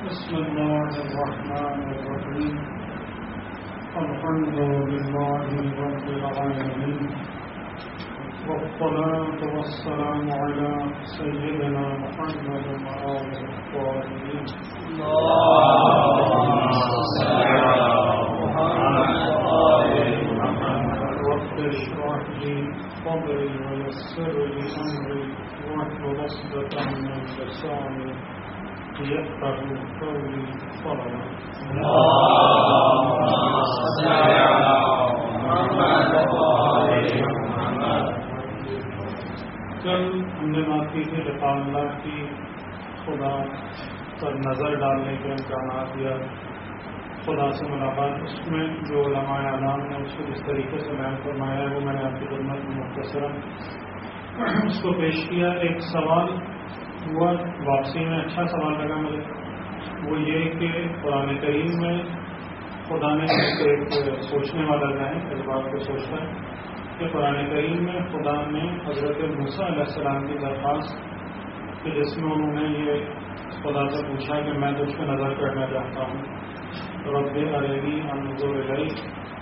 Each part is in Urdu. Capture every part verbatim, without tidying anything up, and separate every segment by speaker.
Speaker 1: بسم الله الرحمن الرحيم الحمد لله رب العالمين والصلاة والسلام على سيدنا محمد وآله الطاهرين اللهم صل على محمد رب اشرح لي صدري ويسر لي أمري واحلل عقدة من لساني يفقهوا قولي صلوات
Speaker 2: اللهم صل على محمد وآل محمد.
Speaker 1: کل ہم نے بات کی تھی لقاء اللہ کی خدا پر نظر ڈالنے کے امکانات یا خدا سے ملاقات. اس میں جو علماء اعلام نے اس کو جس طریقے سے بیان فرمایا ہے وہ میں نے آپ کی خدمت میں مختصراً اس کو پیش کیا. ایک سوال ہوا واپسی میں، اچھا سوال لگا مجھے، وہ یہ کہ قرآن کریم میں خدا نے ایک سوچنے والا ہے اس بات کو سوچتا ہے کہ قرآن کریم میں خدا نے حضرت موسیٰ علیہ السلام کی درخواست کہ جس میں انہوں نے یہ خدا سے پوچھا کہ میں تجھ پہ نظر کرنا چاہتا ہوں، رب ارنی انظر الیک،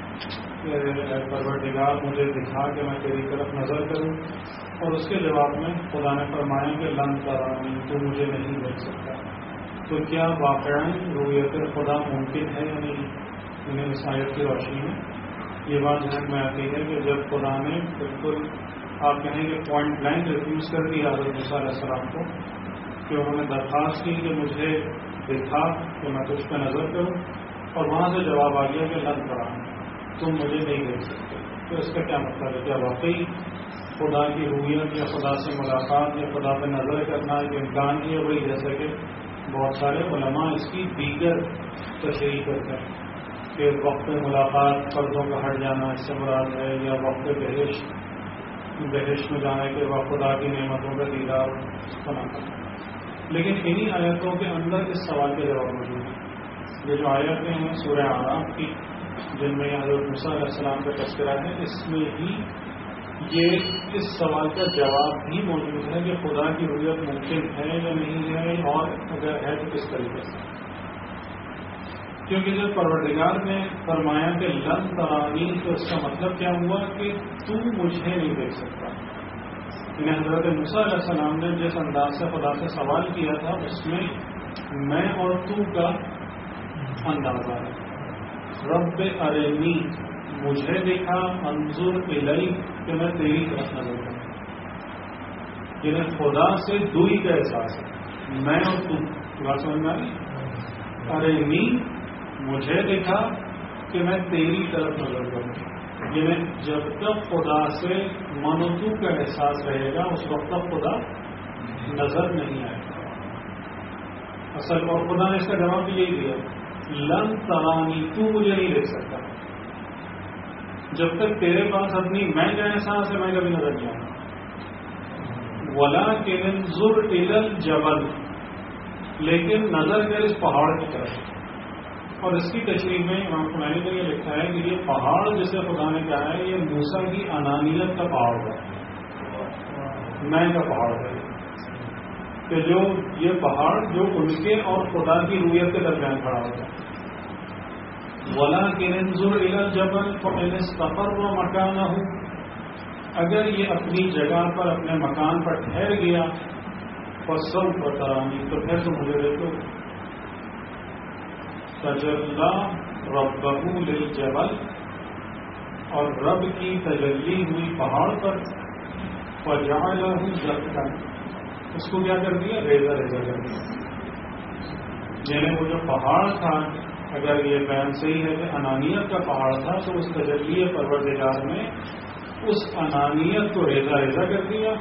Speaker 1: پروردگار مجھے دکھا کہ میں تیری طرف نظر کروں، اور اس کے جواب میں خدا نے فرمایا کہ لن ترانی، تو مجھے نہیں دیکھ سکتا. تو کیا واقعاً رؤیت خدا ممکن ہے یا نہیں؟ انہیں اس آیت کی روشنی میں یہ بات ذہن میں آتی ہے کہ جب خدا نے بالکل آپ کہیں کہ پوائنٹ بلینک ریفیوز کر دیا حضرت موسیٰ علیہ السلام کو کہ انہوں نے درخواست کی کہ مجھے دکھا کہ میں تجھ پہ نظر کروں، اور وہاں سے جواب آ گیا کہ لن ترانی، تم مجھے نہیں دیکھ سکتے. تو اس کا کیا مطلب ہے؟ کیا واقعی خدا کی رویت یا خدا سے ملاقات یا خدا پہ نظر کرنا ایک امکان ہی ہے؟ وہی جیسا کہ بہت سارے علماء اس کی دیگر تشریح کرتے ہیں کہ وقت ملاقات پردوں کا ہٹ جانا اس سے مراد ہے، یا وقت بہشت بہشت میں جانا کہ وہ خدا کی نعمتوں کا دیدار بنا کرنا. لیکن انہی آیتوں کے اندر اس سوال کے جواب موجود ہے. یہ جو آیتیں ہیں سورہ اعراف کی جن میں حضرت موسیٰ علیہ السلام کا تذکرہ ہے، اس میں ہی یہ اس سوال کا جواب بھی موجود ہے کہ خدا کی رؤیت ممکن ہے یا نہیں ہے، اور اگر ہے تو کس طریقے سے. کیونکہ جب پروردگار نے فرمایا کہ لن ترانی، تو اس کا مطلب کیا ہوا کہ تو مجھے نہیں دیکھ سکتا. یعنی حضرت موسیٰ علیہ السلام نے جس انداز سے خدا سے سوال کیا تھا اس میں میں اور تو کا اندازہ ہے. رب ارنی، مجھے دیکھا، انظر الیک، کہ میں تیری طرف نظر کروں. یعنی خدا سے دوئی کا احساس ہے، میں اور تو. بات سمجھ میں آئی؟ ارنی، مجھے دیکھا کہ میں تیری طرف نظر کروں. یعنی جب تک خدا سے من و تو کا احساس رہے گا اس وقت تک خدا نظر نہیں آئے گا اصل. اور خدا نے اس کا جواب بھی یہی دیا، لن ترانی، تو مجھے نہیں دیکھ سکتا. جب تک تیرے پاس اپنی میں کا احساس ہے میں کبھی نظر نہیں آؤں. وَلَٰكِنِ انظُرْ إِلَى الْجَبَلِ، لیکن نظر کر اس پہاڑ کی طرف. اور اس کی تشریح میں امام خمینی نے یہ لکھا ہے کہ یہ پہاڑ جسے خدا نے کہا ہے یہ موسیٰ کی انانیت کا پہاڑ ہے، میں کا پہاڑ ہے. کہ جو یہ پہاڑ جو ان کے اور خدا کی رویت کے درمیان کھڑا ہوتا ہے. وَلَٰكِنِ انظُرْ إِلَى الْجَبَلِ فَإِنِ اسْتَقَرَّ مَكَانَهُ، اگر یہ اپنی جگہ پر اپنے مکان پر ٹھہر گیا فَسَوْفَ تَرَانِي، تو پھر تم مجھے دیکھو. تَجَلَّىٰ رَبَّهُ لِلْجَبَلِ، اور رب کی تجلی ہوئی پہاڑ پر، فَجَعَلَهُ دَكًّا، اس کو کیا کر دیا؟ ریزہ ریزہ کر دیا. یعنی وہ جو پہاڑ تھا، اگر یہ بیان صحیح ہے کہ انانیت کا پہاڑ تھا، تو اس تجلی پروردگار نے اس انانیت کو ریزہ ریزہ کر دیا.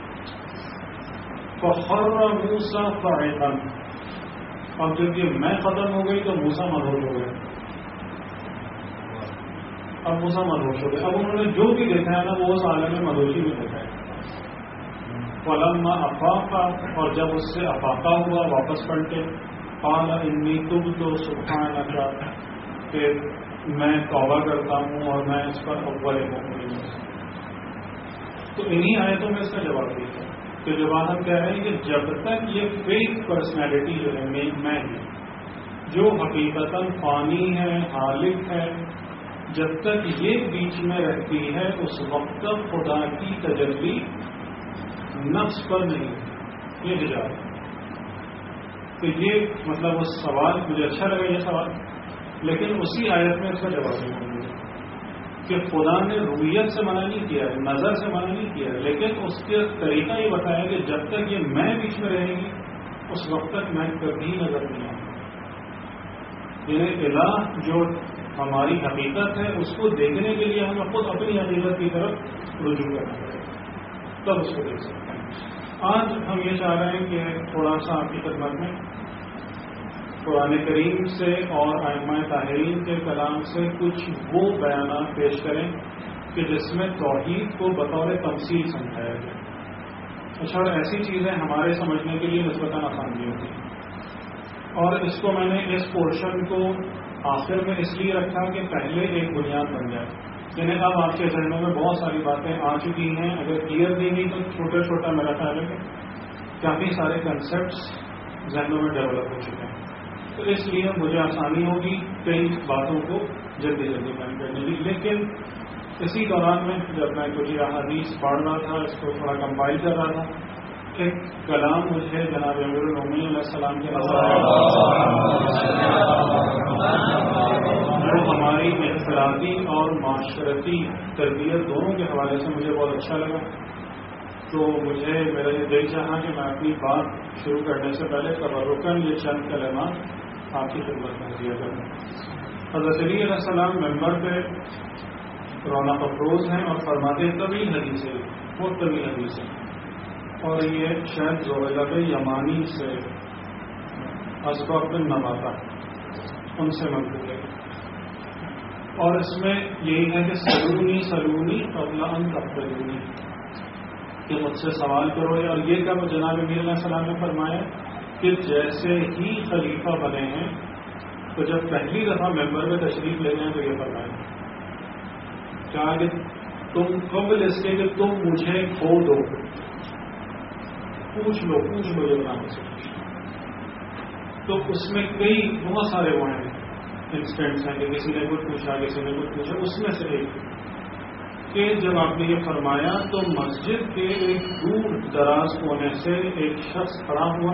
Speaker 1: فَخَرَّ مُوسَىٰ صَعِقًا، اب جب یہ میں ختم ہو گئی تو موسیٰ مدہوش ہو گئے. اب موسیٰ مدہوش ہو گئے. اب انہوں نے جو بھی دیکھا ہے نا وہ اس عالم میں مدہوشی میں دیکھا ہے. فَلَمَّا أَفَاقَ، اور جب اس سے افاقہ ہوا واپس پلٹے، قَالَ إِنِّي تُبْتُ سُبْحَانَكَ، کہ میں توبہ کرتا ہوں اور میں اس پر اول مؤمن ہوں. تو انہی آیتوں میں اس کا جواب دیا ہے کہ جو بات ہم کہہ رہے ہیں کہ جب تک یہ فیک پرسنالٹی جو ہے میں ہی جو حقیقتاً فانی ہے، حالق ہے، جب تک یہ بیچ میں رہتی ہے اس وقت تک خدا کی تجلی نفس پر نہیں، یہ حجاب۔ تو یہ مطلب اس سوال مجھے اچھا لگا یہ سوال، لیکن اسی آیت میں اس کا جواب نہیں ملے کہ خدا نے رویت سے منع نہیں کیا ہے، نظر سے منع نہیں کیا ہے، لیکن اس کے طریقہ یہ بتایا کہ جب تک یہ میں بیچ میں رہے گی اس وقت تک میں کبھی نظر نہیں آؤں گا۔ یعنی الہ جو ہماری حقیقت ہے اس کو دیکھنے کے لیے ہمیں خود اپنی حقیقت کی طرف رجوع کرنا پڑے گا، تب اس کو دیکھ سکتے ہیں۔ آج ہم یہ چاہ رہے ہیں کہ تھوڑا سا آپ کی خدمت میں قرآن کریم سے اور ائمہ طاہرین کے کلام سے کچھ وہ بیانات پیش کریں کہ جس میں توحید کو بطور تمثیل سمجھایا جائے۔ اچھا، اور ایسی چیزیں ہمارے سمجھنے کے لیے نسبتاً آسان بھی ہوتی ہیں، اور اس کو میں نے اس پورشن کو آخر میں اس لیے رکھا کہ پہلے ایک بنیاد بن جائے۔ یعنی اب آپ کے ذہنوں میں بہت ساری باتیں آ چکی ہیں، اگر کلیئر نہیں ہوئی تو چھوٹا چھوٹا میرا خیال ہے کہ کافی سارے کنسیپٹس ذہنوں میں ڈیولپ ہو چکے ہیں، تو اس لیے مجھے آسانی ہوگی کئی باتوں کو جلدی جلدی بیان کرنے کی۔ لیکن اسی دوران میں جب میں کچھ احادیث پڑھ رہا تھا، اس کو تھوڑا کمپائل کر رہا تھا، ایک کلام مجھے جناب امیر المومنین علیہ السلام کے نظر آیا جو ہماری انفرادی اور معاشرتی تربیت دونوں کے حوالے سے مجھے بہت اچھا لگا۔ تو مجھے میرا یہ دل چاہا کہ میں اپنی بات شروع کرنے سے پہلے تبرکاً یہ چند کلمات آپ کی خدمت میں دیا کروں۔ حضرت علی علیہ السلام ممبر پہ رونق افروز ہیں اور فرماتے طویل حدیث ہے، بہت طویل حدیث ہے، اور یہ شاید زویلب یمانی سے اسباب بن نباتہ ان سے منقول ہے، اور اس میں یہی ہے کہ سلونی سلونی قبل ان تقتلونی، کہ مجھ سے سوال کرو۔ اور یہ کب جناب امیر علیہ السلام نے فرمایا کہ جیسے ہی خلیفہ بنے ہیں تو جب پہلی دفعہ ممبر میں تشریف لے جائیں تو یہ فرمایا کہا کہ تم قبل اس کے کہ تم مجھے کھو دو، پوچھ لو پوچھ لو یہ نام سے۔ تو اس میں کئی بہت سارے وہ ہیں انسٹنٹس ہیں کہ کسی نے کچھ پوچھا کسی نے کچھ پوچھا، اس میں سے ایک کہ جب آپ نے یہ فرمایا تو مسجد کے ایک دور دراز کونے سے ایک شخص کھڑا ہوا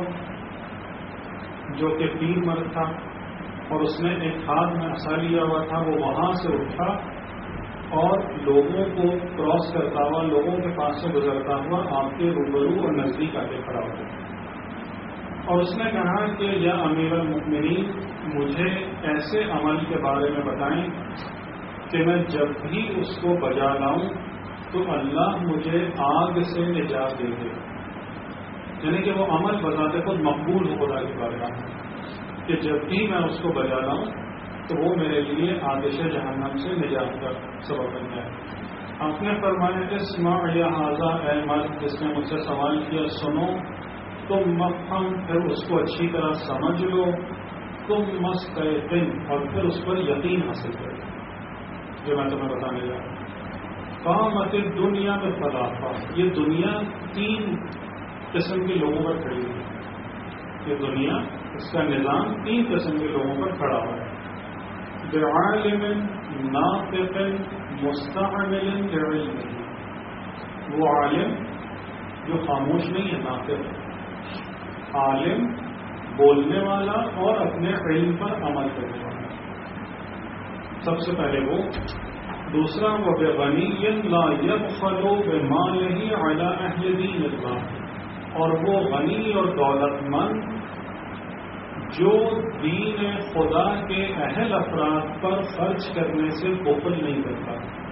Speaker 1: جو کہ پیر مرد تھا، اور اس نے ایک ہاتھ میں عصا لیا ہوا تھا، وہ وہاں سے اٹھا اور لوگوں کو کراس کرتا ہوا، لوگوں کے پاس سے گزرتا ہوا آپ کے روبرو اور نزدیک آ کے کھڑا ہوا، اور اس نے کہا کہ یا امیر المؤمنین مجھے ایسے عمل کے بارے میں بتائیں کہ میں جب بھی اس کو بجا لاؤں تو اللہ مجھے آگ سے نجات دے دے، یعنی کہ وہ عمل بذات خود مقبول ہو خدا کی بارگاہ میں، کہ جب بھی میں اس کو بجا لاؤں تو وہ میرے لیے آتش جہنم سے نجات کا سبب بن جائے۔ آپ نے فرمایا کہ اسمع یا حاذا، اے مرد جس نے مجھ سے سوال کیا، سنو، تم مفہم پھر اس کو اچھی طرح سمجھ لو، تم مستیقن اور پھر اس پر یقین حاصل کرو جو میں تمہیں بتانے جا رہا ہوں۔ قامت دنیا میں خلافہ، یہ دنیا تین قسم کے لوگوں پر کھڑی ہوئی ہے، یہ دنیا اس کا نظام تین قسم کے لوگوں پر کھڑا ہوا ہے، بعالم ناطق مستعمل بعلم، وہ عالم جو خاموش نہیں ہے، ناطق ہے، عالم بولنے والا اور اپنے علم پر عمل کرنے والا، سب سے پہلے وہ۔ دوسرا وہ بغنی لا یبخل بمالہ علی اہل دین اللہ، اور وہ غنی اور دولت مند جو دین خدا کے اہل افراد پر خرچ کرنے سے بخل نہیں کرتا۔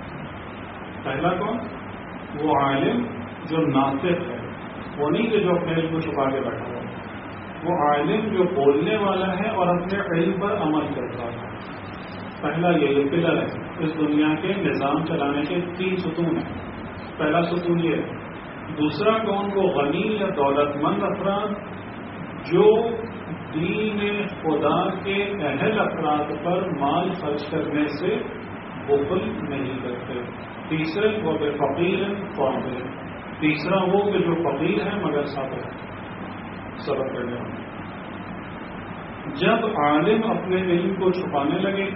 Speaker 1: پہلا کون؟ وہ عالم جو ناطق ہے، وہ نہیں کہ جو اپنے علم کو چھپا کے بیٹھا ہوا، وہ عالم جو بولنے والا ہے اور اپنے علم پر عمل کرتا ہے۔ پہلا یہ پلر ہے، اس دنیا کے نظام چلانے کے تین ستون ہیں، پہلا ستون یہ ہے۔ دوسرا کون؟ وہ غنی یا دولت مند افراد جو دین خدا کے اہل افراد پر مال خرچ کرنے سے بخل نہیں کرتے۔ تیسرے وہ بے فقیر قابل، تیسرا وہ کہ جو فقیر ہے مگر صبر صبر کرنے والے۔ جب عالم اپنے علم کو چھپانے لگے،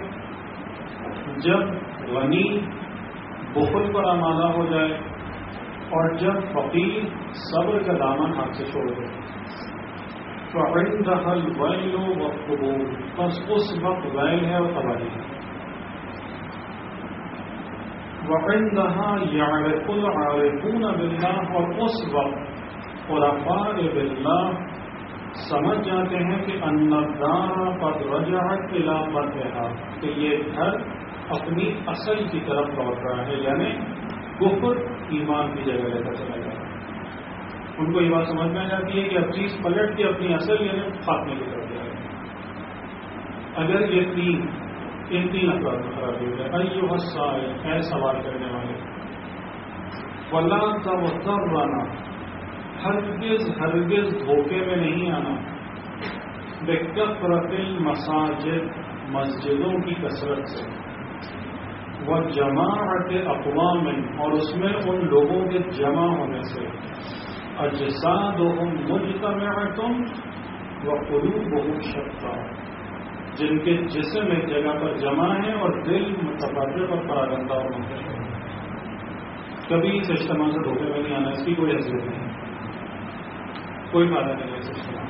Speaker 1: جب غنی بخل پر آمادہ ہو جائے، اور جب فقیر صبر کا دامن ہاتھ سے چھوڑ دے، فعندها الویل والقبور، بس اس وقت ویل ہے اور تباہی ہے۔ وعندها يعرف العارفون باللہ، اور اس وقت عرفاء باللہ سمجھ جاتے ہیں کہ ان الدار قد رجعت الى قدرها، کہ یہ گھر اپنی اصل کی طرف لوٹ رہا ہے، یعنی کفر ایمان کی جگہ لے کر چلا جاتا ہے۔ ان کو یہ بات سمجھ میں آ جاتی ہے کہ اب چیز پلٹ کے اپنی اصل یعنی خاتمے کی طرف جائے گا۔ اگر یہ تین ان تین افراد میں خرابی ہو جائے، ایھا السائل، اے سوال کرنے والے، ولا تغترنا، ہرگز ہرگز دھوکے میں نہیں آنا، بکثرت المساجد، مسجدوں کی کثرت سے، وجماعت اقوام، اور اس میں ان لوگوں کے جمع ہونے سے، اجسادهم مجتمعۃ وقلوبهم شتیٰ، جن کے جسم ایک جگہ پر جمع ہیں اور دل متفرق اور پراگندہ اور منتشر ہے۔ کبھی اس اجتماع سے دھوکے میں نہیں آنا، اس کی کوئی حیثیت نہیں، کوئی فائدہ نہیں ہے اس اجتماع۔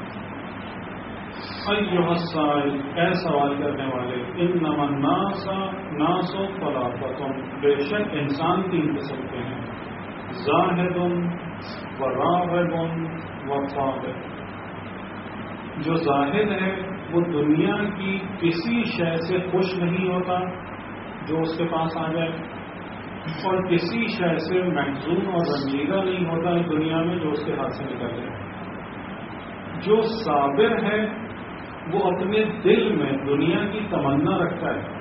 Speaker 1: ایھا السائل، اے سوال کرنے والے، انما الناس ناس ثلاثۃ، بے شک انسان تین قسم کے ہیں، زاہد وراغب وفاقد۔ جو زاہد ہے وہ دنیا کی کسی شے سے خوش نہیں ہوتا جو اس کے پاس آ جائے، اور کسی شے سے محزون اور رنجیدہ نہیں ہوتا دنیا میں جو اس کے ہاتھ سے نکل جائے۔ جو صابر ہے وہ اپنے دل میں دنیا کی تمنا رکھتا ہے۔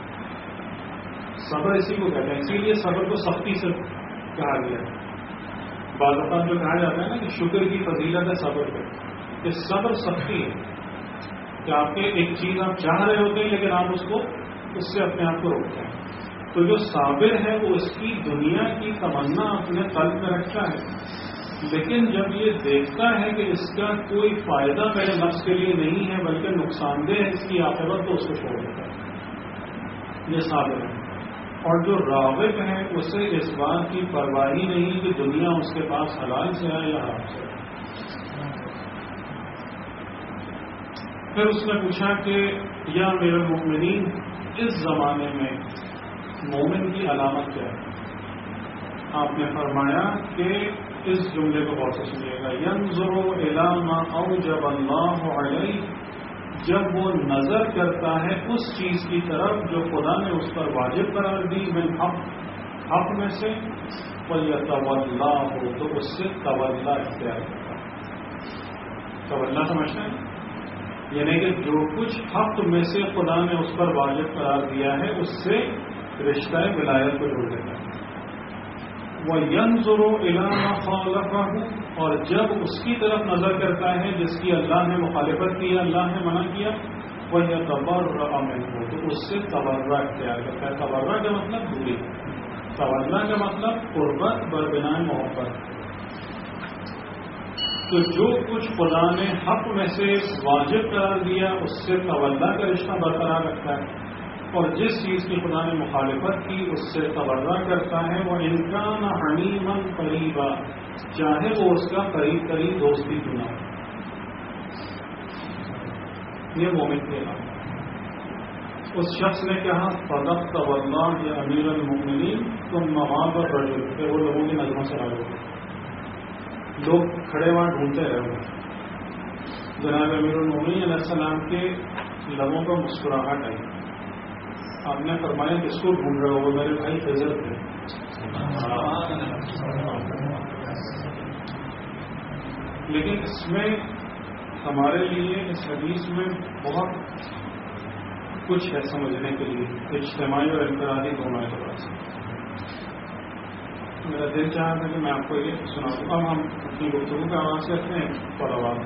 Speaker 1: صبر اسی کو کہتے ہیں، اسی لیے صبر کو سختی سے کہا گیا ہے۔ بعض اوقات جو کہا جاتا ہے نا کہ شکر کی فضیلت ہے صبر پہ، کہ صبر سختی ہے، کہ آپ کے ایک چیز آپ چاہ رہے ہوتے ہیں لیکن آپ اس کو اس سے اپنے آپ کو روکتے ہیں۔ تو جو صابر ہے وہ اس کی دنیا کی تمنا اپنے قلب میں رکھتا ہے، لیکن جب یہ دیکھتا ہے کہ اس کا کوئی فائدہ میرے نفس کے لیے نہیں ہے بلکہ نقصان دہ ہے اس کی عاقبت، تو اس کو چھوڑ دیتا ہے۔ یہ صابر ہے۔ اور جو راغب ہے اسے اس بات کی پرواہ نہیں کہ دنیا اس کے پاس حلال سے ہے یا حرام سے ہے۔ پھر اس نے پوچھا کہ یا امیر المؤمنین، اس زمانے میں مومن کی علامت کیا ہے؟ آپ نے فرمایا کہ اس جملے کو غور سے سنیے گا، ینظر الی ما اوجب اللہ علیہ، جب وہ نظر کرتا ہے اس چیز کی طرف جو خدا نے اس پر واجب قرار دی، من حق حق میں سے، وَيَتَوَلَّا ہو تو اس سے تولا اختیار کرتا ہے۔ تولا سمجھتے ہیں؟ یعنی کہ جو کچھ حق میں سے خدا نے اس پر واجب قرار دیا ہے اس سے رشتہ ولایت کو جوڑ دیتا ہے۔ وَيَنظُرُ إِلَىٰ مَا خَالَفَهُ، اور جب اس کی طرف نظر کرتا ہے جس کی اللہ نے مخالفت کی، اللہ نے منع کیا، وَيَتَبَرَّأَ مِنْهُ، تو اس سے تبرع اختیار کرتا ہے۔ تبرع کا مطلب دوری، تولا کا مطلب قربت بربنا محبت۔ تو جو کچھ خدا نے حق میں سے واجب قرار دیا اس سے تولا کا رشتہ برقرار رکھتا ہے، اور جس چیز کی خدا نے مخالفت کی اس سے تبرع کرتا ہے۔ وہ انکان حمیما قریبا، چاہے وہ اس کا قریب قریب دوستی چنا۔ یہ مومن کے نام۔ اس شخص نے کہا صدقت واللہ یا امیر المؤمنین تم مغاب الرجل، پھر وہ لوگوں کی نظروں سے آ گئے، لوگ کھڑے وہاں ڈھونڈتے رہے ہوئے۔ جناب امیر المؤمنین علیہ السلام کے لبوں پر مسکراہٹ آئی۔ آپ نے فرمایا کس کو ڈھونڈ رہے ہو؟ میرے بھائی خضر تھے۔ لیکن اس میں ہمارے لیے اس حدیث میں بہت کچھ ہے سمجھنے کے لیے، اجتماعی اور انفرادی دونوں اعتبار سے۔ میرا دل چاہا تھا کہ میں آپ کو یہ سنا دوں۔ اب ہم اپنی گفتگو کا آواز سے رکھتے ہیں پر آواز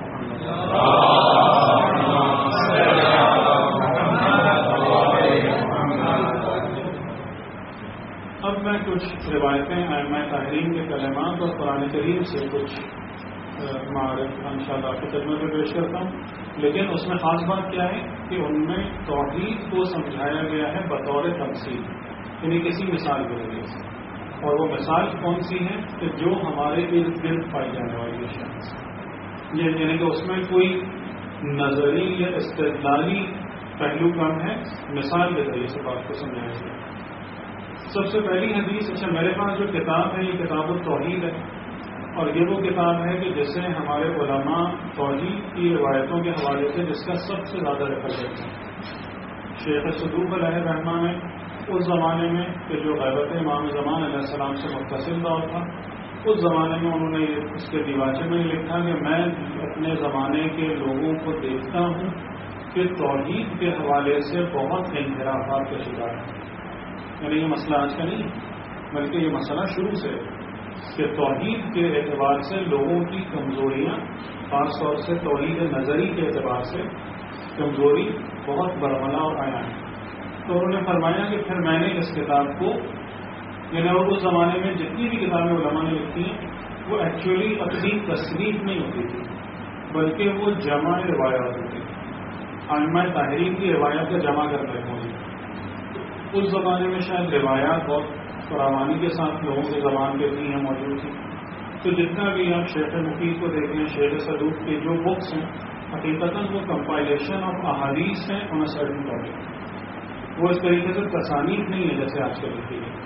Speaker 1: اب میں کچھ روایتیں ائمہ طاہرین کے کلمات اور قرآن کریم سے کچھ معارف ان شاء اللہ آپ کی خدمت میں پیش کرتا ہوں. لیکن اس میں خاص بات کیا ہے کہ ان میں توحید کو سمجھایا گیا ہے بطور تمثیل، یعنی کسی مثال کے ذریعے سے. اور وہ مثال کون سی ہے کہ جو ہمارے ارد گرد پائی جانے والی اشیاء، یعنی کہ اس میں کوئی نظری یا استدلالی پہلو کم ہے، مثال کے ذریعے سے بات کو سمجھایا گیا. سب سے پہلی حدیث، اچھا میرے پاس جو کتاب ہے یہ کتاب التوحید ہے، اور یہ وہ کتاب ہے کہ جسے ہمارے علماء توحید کی روایتوں کے حوالے سے جس کا سب سے زیادہ ریفر کرتے ہیں. شیخ صدوق علیہ الرحمٰن نے اس زمانے میں کہ جو غیبت امام زمان علیہ السلام سے متصل دور تھا، اس زمانے میں انہوں نے اس کے دیواچے میں لکھا کہ میں اپنے زمانے کے لوگوں کو دیکھتا ہوں کہ توحید کے حوالے سے بہت انحرافات کا شکار ہے. یعنی یہ مسئلہ آج کا نہیں بلکہ یہ مسئلہ شروع سے کہ توحید کے اعتبار سے لوگوں کی کمزوریاں، خاص طور سے توحید نظری کے اعتبار سے کمزوری بہت برملا اور آیا ہے. تو انہوں نے فرمایا کہ پھر میں نے اس کتاب کو، یعنی اور اس زمانے میں جتنی بھی کتابیں علماء نے لکھی ہیں وہ ایکچولی اپنی تصنیف نہیں ہوتی تھی بلکہ وہ جمع روایات ہوتی تھی. ائمہ طاہرین کی روایات کا جمع کرتے ہوئی. اس زمانے میں شاید روایات بہت فراوانی کے ساتھ لوگوں کی زبان کے بھی ہیں موجود تھی. تو جتنا بھی آپ شیخ مفید کو دیکھیں، شیخ صدوق کے جو بکس ہیں حقیقتاً وہ کمپائلیشن آف احادیث ہیں ان سرٹن ٹاپک. وہ اس طریقے سے تصانیف نہیں ہے جیسے آج کل لکھی ہے.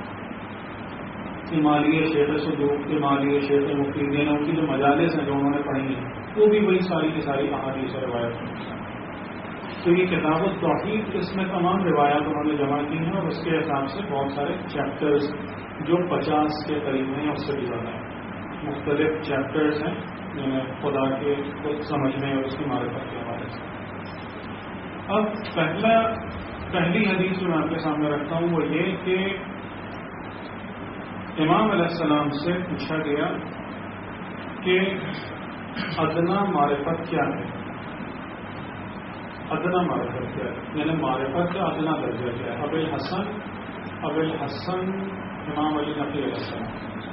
Speaker 1: امالیہ شیخ صدوق، امالیہ شیخ مفید، یعنی ان کی جو مجالس ہیں جو انہوں نے پڑھی ہیں وہ بھی وہی ساری کی ساری احادیث اور روایت ہیں. تو یہ کتاب التوحید، اس میں تمام روایات انہوں نے جمع کی ہیں اور اس کے حساب سے بہت سارے چیپٹرز جو پچاس کے قریب ہیں اس سے بھی زیادہ ہیں، مختلف چیپٹرز ہیں خدا کے خود سمجھنے اور اس کی معرفت کے حوالے سے. اب پہلا پہلی حدیث جو میں آپ کے سامنے رکھتا ہوں وہ یہ کہ امام علیہ السلام سے پوچھا گیا کہ ادنا معرفت کیا ہے. ادنا معرفت کیا ہے، یعنی معرفت کا ادنا درجہ کیا ہے. ابو الحسن ابو الحسن امام علی نقی علیہ السلام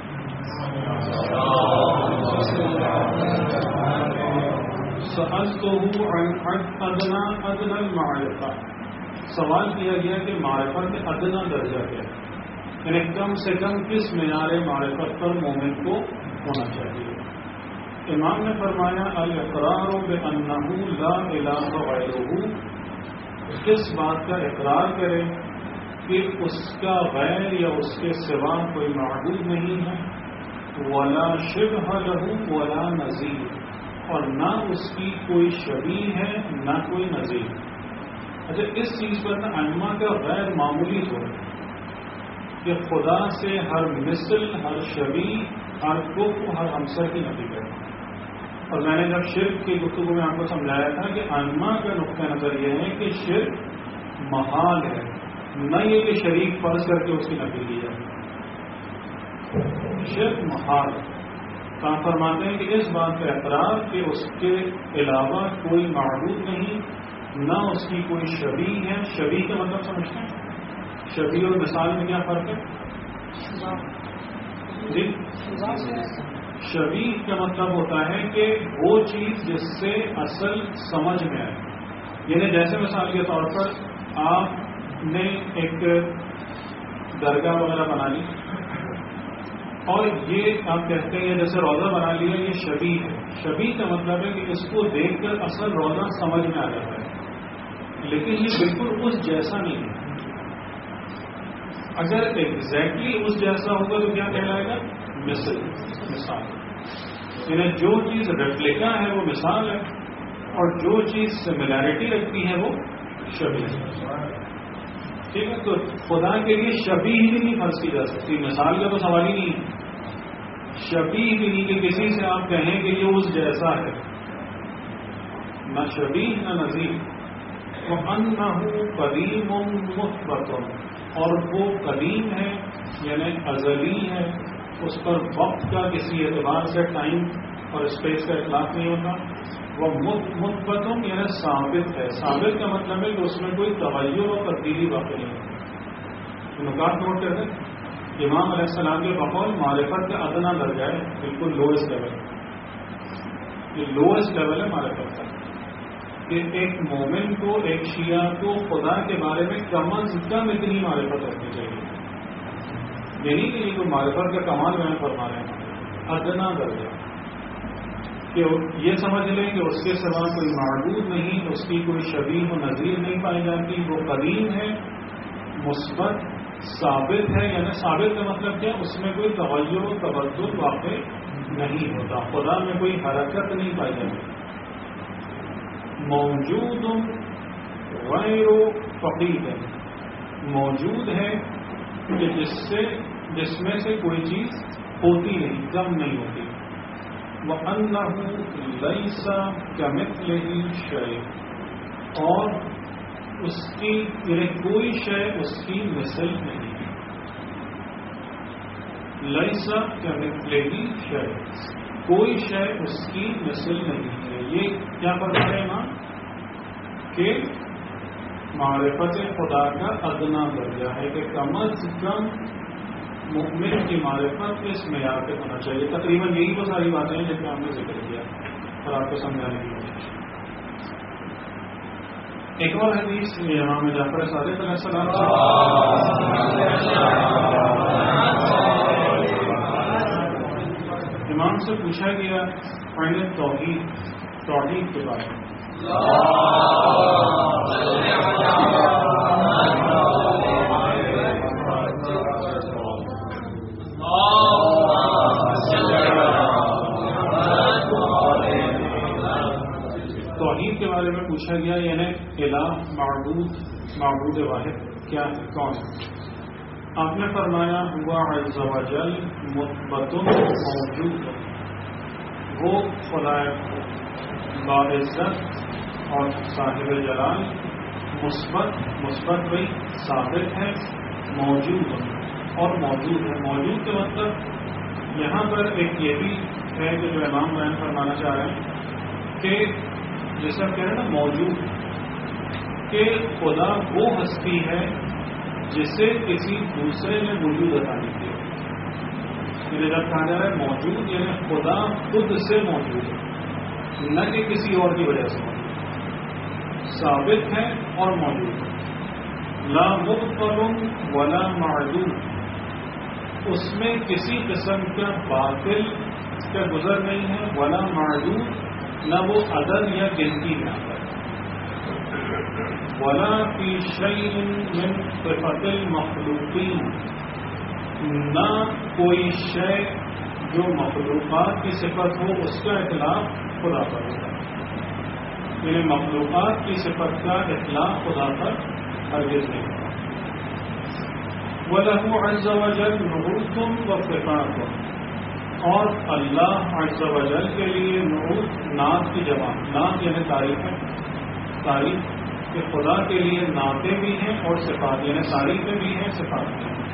Speaker 1: سألته عن ادنا ادنا المعرفہ، سوال کیا گیا کہ معرفت کے ادنا درجہ کیا ہے، یعنی کم سے کم کس معیار معرفت پر مومن کو ہونا چاہیے. امام نے فرمایا الاقرار بانہ لا الہ غیرہ، کس بات کا اقرار کرے کہ اس کا غیر یا اس کے سوا کوئی معبود نہیں ہے، ولا شبہ لہ ولا نظیر، اور نہ اس کی کوئی شبیہ ہے نہ کوئی نظیر. اچھا اس چیز پر نا ائمہ کا غیر معمولی طور ہے کہ خدا سے ہر مثل، ہر شبیہ، ہر کفر، ہر ہمسر کی نفی کرنا. اور میں نے جب شرک کی گفتگو میں آپ کو سمجھایا تھا کہ ائمہ کا نقطہ نظر یہ ہے کہ شرک محال ہے، نہ یہ کہ شریک فرض کر کے اس کی نفی کی جائے. شرک محال ہے. کہاں فرماتے ہیں کہ اس بات کا اقرار کہ اس کے علاوہ کوئی معبود نہیں، نہ اس کی کوئی شبیہ ہے. شبیہ کا مطلب سمجھتے ہیں؟ شبیہ اور مثال میں کیا فرق ہے؟ جی، شبیہ کا مطلب ہوتا ہے کہ وہ چیز جس سے اصل سمجھ میں آئے. یعنی جیسے مثال کے طور پر آپ نے ایک درگاہ وغیرہ بنا لی اور یہ آپ کہتے ہیں جیسے روزہ بنا لیا، یہ شبیہ ہے. شبیہ کا مطلب ہے کہ اس کو دیکھ کر اصل روزہ سمجھ میں آ جاتا ہے، لیکن یہ بالکل اس جیسا نہیں ہے. اگر ایگزیکٹلی اس جیسا ہوگا تو کیا کہلائے گا؟ مثل، مثال. یعنی جو چیز ریپلیکا ہے وہ مثال ہے، اور جو چیز سملیرٹی رکھتی ہے وہ شبیہ ہے. ٹھیک ہے، تو خدا کے لیے شبیہ ہی نہیں فرض کی جا سکتی. مثال کا تو سوال ہی نہیں ہے. شبیہ بھی نہیں کہ کسی سے آپ کہیں کہ یہ اس جیسا ہے، نہ شبیہ نہ نظیر. وَأَنَّهُ قَدِيمٌ مُثْبَتٌ، اور وہ قدیم ہے یعنی ازلی ہے، اس پر وقت کا کسی اعتبار سے ٹائم اور اسپیس کا اطلاق نہیں ہوتا. وہ مثبت یعنی ثابت ہے. ثابت کا مطلب ہے کہ اس میں کوئی تغیر اور تبدیلی واقع نہیں ہوتی. نکات نوٹ کر دیں، امام علیہ السلام کے بقول معرفت کا ادنا درجہ ہے، بالکل لوئسٹ لیول. یہ لوئسٹ لیول ہے معرفت کا کہ ایک مومن کو، ایک شیعہ کو خدا کے بارے میں کم از کم اتنی معرفت رکھنی چاہیے. یعنی کہ یہ کوئی معرفت کا کمال بیان فرما رہے ہیں، ادنا درجہ کہ یہ سمجھ لیں کہ اس کے سوا کوئی معبود نہیں، اس کی کوئی شبیہ و نظیر نہیں پائی جاتی، وہ قدیم ہے، مثبت، ثابت ہے. یعنی ثابت کا مطلب کیا؟ اس میں کوئی تغیر و تبدل واقع نہیں ہوتا، خدا میں کوئی حرکت نہیں پائی جاتی. موجود غیر فقید ہے، موجود ہے کہ جس سے جس میں سے کوئی چیز ہوتی نہیں، کم نہیں ہوتی. وَأَنَّهُ لَيْسَ كَمِثْلِهِ شَيْءٌ، اور اس کی یعنی کوئی شے اس کی مثل نہیں ہے. لَيْسَ كَمِثْلِهِ شَيْءٌ، کوئی شے اس کی مثل نہیں ہے. یہ کیا فرما رہے ہیں نا کہ معرفت خدا کا ادنا درجہ ہے کہ کم از کم مؤمن کی معرفت اس معیار پہ ہونا چاہیے. تقریباً یہی وہ ساری باتیں ہیں جن کا ہم نے ذکر کیا اور آپ کو سمجھانے کی کوشش. ایک اور حدیث امام جعفر صادق علیہ السلام امام سے پوچھا گیا پہلے توحید توحید کے بارے میں. توحید کے بارے میں پوچھا گیا، یعنی الہ، معبود، معبود واحد کیا ہے، کون ہے؟ آپ نے فرمایا ہوا عز و جل مثبت موجود، وہ خدا باعزت اور صاحب جلال، مثبت مثبت بھی ثابت ہے، موجود اور موجود ہے. موجود کا مطلب یہاں پر ایک یہ بھی ہے کہ جو امام بیان فرمانا چاہ رہے ہیں کہ جیسا کہہ رہے ہیں نا موجود، کہ خدا وہ ہستی ہے جسے کسی دوسرے نے وجود عطا نہیں کیا. یعنی جب کہا جا رہا ہے موجود، یعنی خدا خود سے موجود ہے، نہ کہ کسی اور کی وجہ سے موجود، ثابت ہے اور موجود ہے. لا مبطل ولا معدوم، اس میں کسی قسم کا باطل کا گزر نہیں ہے، ولا معدوم، نہ وہ عدد یا گنتی میں آتا ہے. ولا فی شیء من صفات المخلوقین، نہ کوئی شے جو مخلوقات کی صفت ہو اس کا اطلاق خدا پر ہوتا ہے. یعنی مخلوقات کی صفت کا اطلاق خدا پر ہرگز نہیں ہوتا. وَلَهُ عَزَّ وَجَلَّ نُعُوتٌ وَصِفَاتٌ، اور اللہ عز و جل کے لیے نعوت، نعت کی جمع، نعت یعنی تعریف ہے، تعریف کہ خدا کے لیے نعتیں بھی ہیں اور صفات یعنی تعریفیں بھی ہیں، صفات بھی ہیں.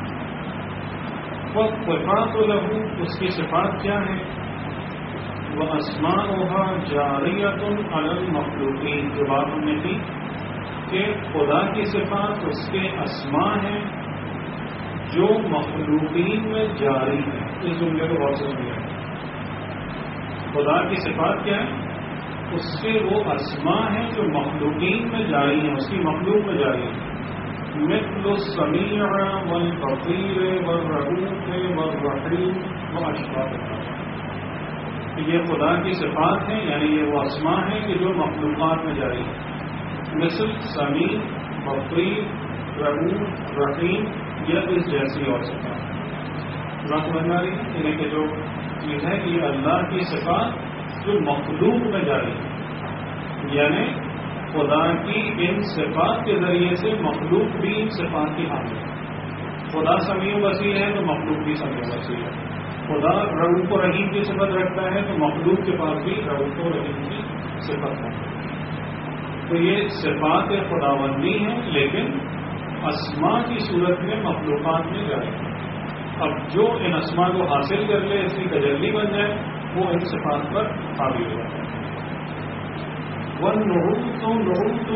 Speaker 1: وصفات لہو، اس کی صفات کیا ہے؟ وَأَسْمَاؤُهَا جَارِيَةٌ عَلَى الْمَخْلُوقِينَ، جو بات ہم نے کی کہ خدا کی صفات اس کے اسماء ہیں جو مخلوقین میں جاری ہیں. اس جملے کو غور سے سمجھیں. خدا کی صفات کیا ہے؟ اس کے وہ اسماء ہیں جو مخلوقین میں جاری ہیں، اس کی مخلوق میں جاری ہیں. مثل السمیع والبصیر والرؤوف والرحیم واشباہ، یہ خدا کی صفات ہیں، یعنی یہ وہ اسماء ہیں کہ جو مخلوقات میں جاری ہیں. مثل سمیع، بصیر، رؤوف، رحیم، یہ اس جیسی اور صفات. بات سمجھ میں آ رہی ہے؟ یعنی کہ جو چیز ہے یہ اللہ کی صفات جو مخلوق میں جاری ہے، یعنی خدا کی ان صفات کے ذریعے سے مخلوق بھی ان صفات کی حامل ہے. خدا سمیع و بصیر ہے تو مخلوق بھی سمیع و بصیر ہے. خدا رؤوف و رحیم کی صفت رکھتا ہے تو مخلوق کے پاس بھی رؤوف و رحیم کی صفت ہے. تو یہ صفات خداوندی ہیں، لیکن اسماء کی صورت میں مخلوقات میں جاری ہے. اب جو ان اسماء کو حاصل کر لے، اس کی تجلی بن جائے، وہ ان صفات پر حاوی ہو جاتا ہے. وَالنُّعُوتُ نُعُوتُ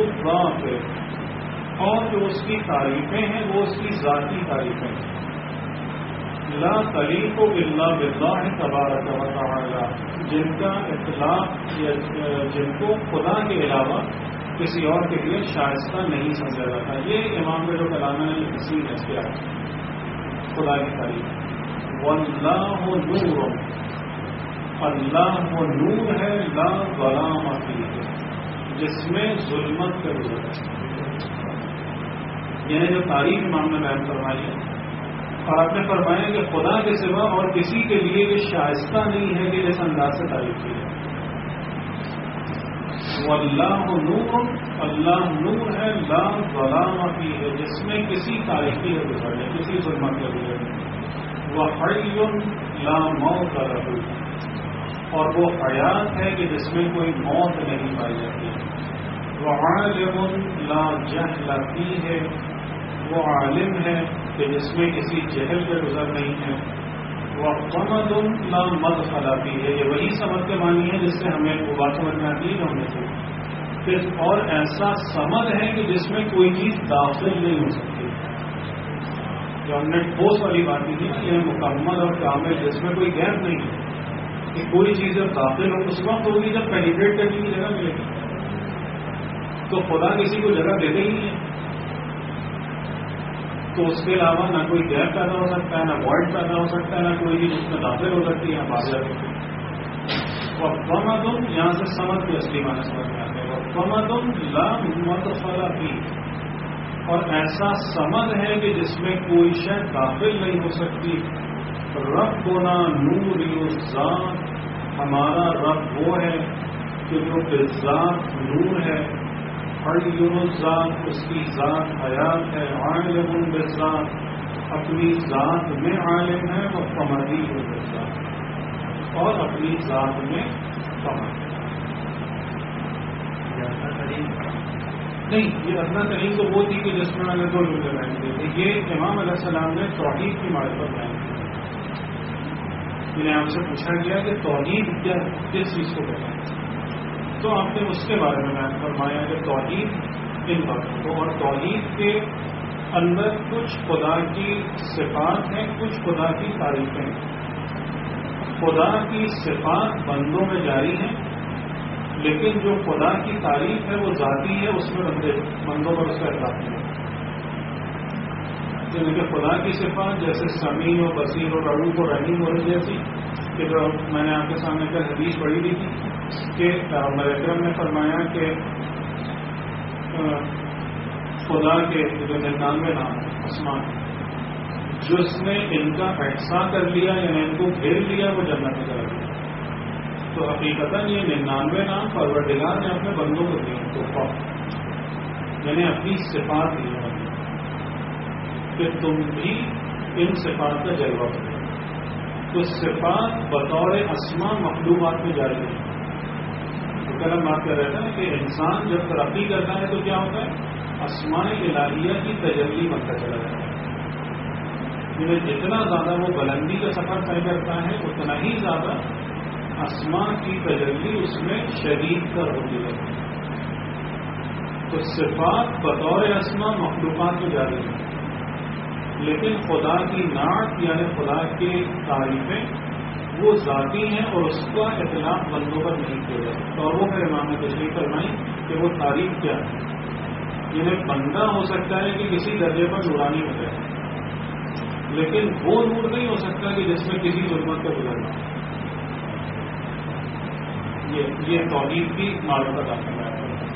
Speaker 1: الذَّاتِ، اور جو اس کی تعریفیں ہیں وہ اس کی ذاتی تعریفیں ہیں. لا تلیق الا باللہ تبارک و تعالی، جن کا اطلاق یا جن کو خدا کے علاوہ کسی اور کے لیے شائستہ نہیں سمجھا جاتا. یہ امام کا جو کلام ہے یہ کسی ہے اس کے آگے خدا کی تعریف. واللہ نور، اللہ وہ نور ہے، لا ظلام فیہ، جس میں ظلمت کا ضرورت ہے. یعنی جو تعریف امام نے بیان فرمائی ہے اور آپ نے فرمایا کہ خدا کے سوا اور کسی کے لیے یہ شائستہ نہیں ہے کہ اس انداز سے تعریف کی ہے. واللہ نور، اللہ نور ہے، لا ظلام فیہ، جس میں کسی تاریخی کا گزر ہے، کسی ظلمت کا گزر ہے. وحی لا موت لہ، اور وہ حیات ہے کہ جس میں کوئی موت نہیں پائی جاتی. وعالم لا جہل فیہ، وہ عالم ہے کہ جس میں کسی جہل کا گزر نہیں ہے. وصمد لا مدخل فیہ، یہ وہی سمجھ کے معنی ہے جس سے ہمیں وہ بات سمجھ میں آتی ہے جو ہمیں سے پھر اور ایسا سمد ہے کہ جس میں کوئی چیز داخل نہیں ہو سکتی. جو ہم نے ٹھوس والی بات کی تھی نا، یہ مکمل اور کامل جس میں کوئی گیپ نہیں ہے کہ کوئی چیز جب داخل ہو اس وقت ہوگی جب پینیٹریٹ کرنے کی جگہ ملے گی. تو خدا کسی کو جگہ دیتے ہی نہیں ہے، تو اس کے علاوہ نہ کوئی گیپ پیدا ہو سکتا ہے، نہ وائڈ پیدا ہو سکتا ہے، نہ کوئی چیز اس میں داخل ہو سکتی ہے، نہ باہر جا سکتی ہے. وَصَمَدٌ، یہاں سے سمد کی اصلی معنی سمجھ میں آتے ہیں. وَصَمَدٌ لَا مَدْخَلَ فِيهِ، اور ایسا سمد ہے کہ جس میں کوئی شے داخل نہیں ہو سکتی. ربنا نور الذات، ہمارا رب وہ ہے کہ جو بالذات نور ہے. حی الذات، اس کی ذات حیات ہے. عالم بالذات، اپنی ذات میں عالم ہے. وہ قمری بالذات، اور اپنی ذات میں قمر. نہیں، یہ ادنا ترین تو وہ تھی کہ جس میں میں نے دو جملے بیان کیے تھے. یہ امام علیہ السلام نے توحید کی معرفت بیان کی. میں نے آپ سے پوچھا گیا کہ توحید کیا، کس چیز کو کہتے ہیں، تو آپ نے اس کے بارے میں بیان فرمایا کہ توحید ان باتوں کو، اور توحید کے اندر کچھ خدا کی صفات ہیں، کچھ خدا کی تعریفیں ہیں. خدا کی صفات بندوں میں جاری ہیں، لیکن جو خدا کی تعریف ہے وہ ذاتی ہے، اس میں بندے بندوں پر اس کا اطلاق نہیں ہے. یعنی کہ خدا کی صفات جیسے سمیع و بصیر و رؤوف و رحیم اور جیسی کہ جو میں نے آپ کے سامنے کل حدیث پڑھی دی تھی کہ پیغمبر اکرم نے فرمایا کہ خدا کے جو ننانوے نام اسمان، جس نے ان کا احسان کر لیا یعنی ان کو گھیر لیا وہ جنت میں چلا گیا. تو حقیقتاً یہ ننانوے نام پروردگار نے اپنے بندوں کو دیے تحفہ، یعنی اپنی صفات دی ہے کہ تم بھی ان صفات کا جلوہ کرو. تو صفات بطور اسما مخلوقات میں جاری ہے. تو کل ہم بات کر رہے تھے کہ انسان جب ترقی کرتا ہے تو کیا ہوتا ہے، اسماء الہیہ کی تجلی بنتا چلا جاتا ہے. یعنی جتنا زیادہ وہ بلندی کا سفر طے کرتا ہے اتنا ہی زیادہ اسماء کی تجلی اس میں شدید تر ہوتی ہے. تو صفات بطور اسما مخلوقات میں جاری ہے، لیکن خدا کی نعت یعنی خدا کی تعریفیں وہ ذاتی ہیں اور اس کا اطلاق بندوں پر نہیں کیا جاتا. اور وہ پھر امام نے تشریح فرمائی کہ وہ تعریف کیا ہے. یعنی بندہ ہو سکتا ہے کہ کسی درجے پر نورانی ہو جائے، لیکن وہ نور نہیں ہو سکتا کہ جس میں کسی ظلمت کا گزرنا. یہ یہ توحید کی معرفت آپ نے بیان کرا.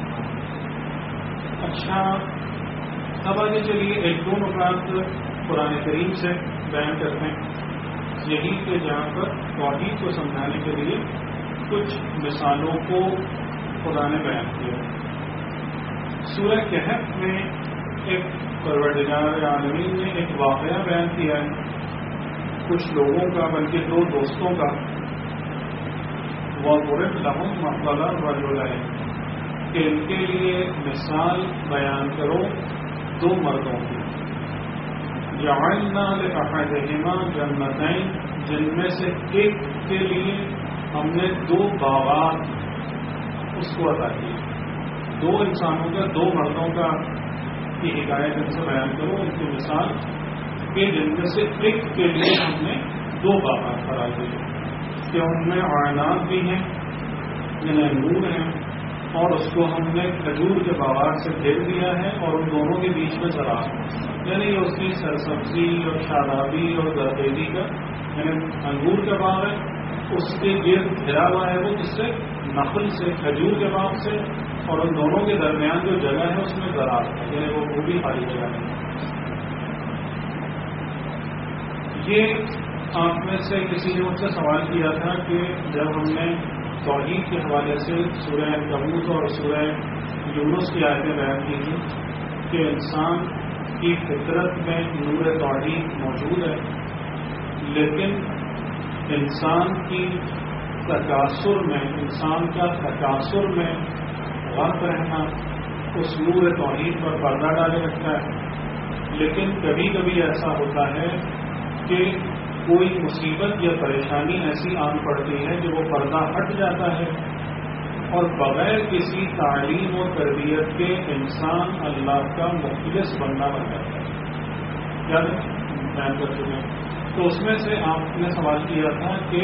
Speaker 1: اچھا، اب آگے چلیے ایک دو نکات قرآن کریم سے بیان کرتے ہیں. یہی کہ جہاں پر توحید کو سمجھانے کے لیے کچھ مثالوں کو خدا نے بیان کیا. سورہ کہف میں ایک پروردگار عالمین نے ایک واقعہ بیان کیا ہے کچھ لوگوں کا، بلکہ دو دوستوں کا. وَضْرِبْ لَهُمْ مَثَلًا رَجُلَيْنِ، کہ ان کے لیے مثال بیان کرو دو مردوں کی. جعلنا لأحدهما جنتین، جن میں سے ایک کے لیے ہم نے دو باغات اس کو عطا کی. دو انسانوں کا، دو مردوں کا کی حکایت ان سے بیان کرو، ان کی مثال کہ جن میں سے ایک کے لیے ہم نے دو باغات قرار دیے کہ ان میں اعناب بھی ہیں یعنی انگور ہیں، اور اس کو ہم نے کھجور کے باغات سے گھیر دیا ہے، اور ان دونوں کے بیچ میں زراعت ہے، یعنی اس کی سرسبزی اور شادابی اور زرخیزی کا، یعنی انگور کا باغ ہے اس کے گرد گھرا ہوا ہے وہ جس سے نخل سے، کھجور کے باغ سے، اور ان دونوں کے درمیان جو جگہ ہے اس میں زراعت ہے، یعنی وہ وہ بھی خالی جگہ ہے۔ یہ آپ میں سے کسی نے مجھ سے سوال کیا تھا کہ جب ہم نے توحید کے حوالے سے سورہ عنکبوت اور سورہ یونس کی آیتیں بیان کی تھی کہ انسان کی فطرت میں نور توحید موجود ہے، لیکن انسان کی تکاثر میں، انسان کا تکاثر میں غرق رہنا اس نور توحید پر پردہ ڈالے رکھتا ہے۔ لیکن کبھی کبھی ایسا ہوتا ہے کہ کوئی مصیبت یا پریشانی ایسی آن پڑتی ہے کہ وہ پردہ ہٹ جاتا ہے، اور بغیر کسی تعلیم و تربیت کے انسان اللہ کا مخلص بندہ بن جاتا ہے۔ کیا بیان کر چکے ہیں؟ تو اس میں سے آپ نے سوال کیا تھا کہ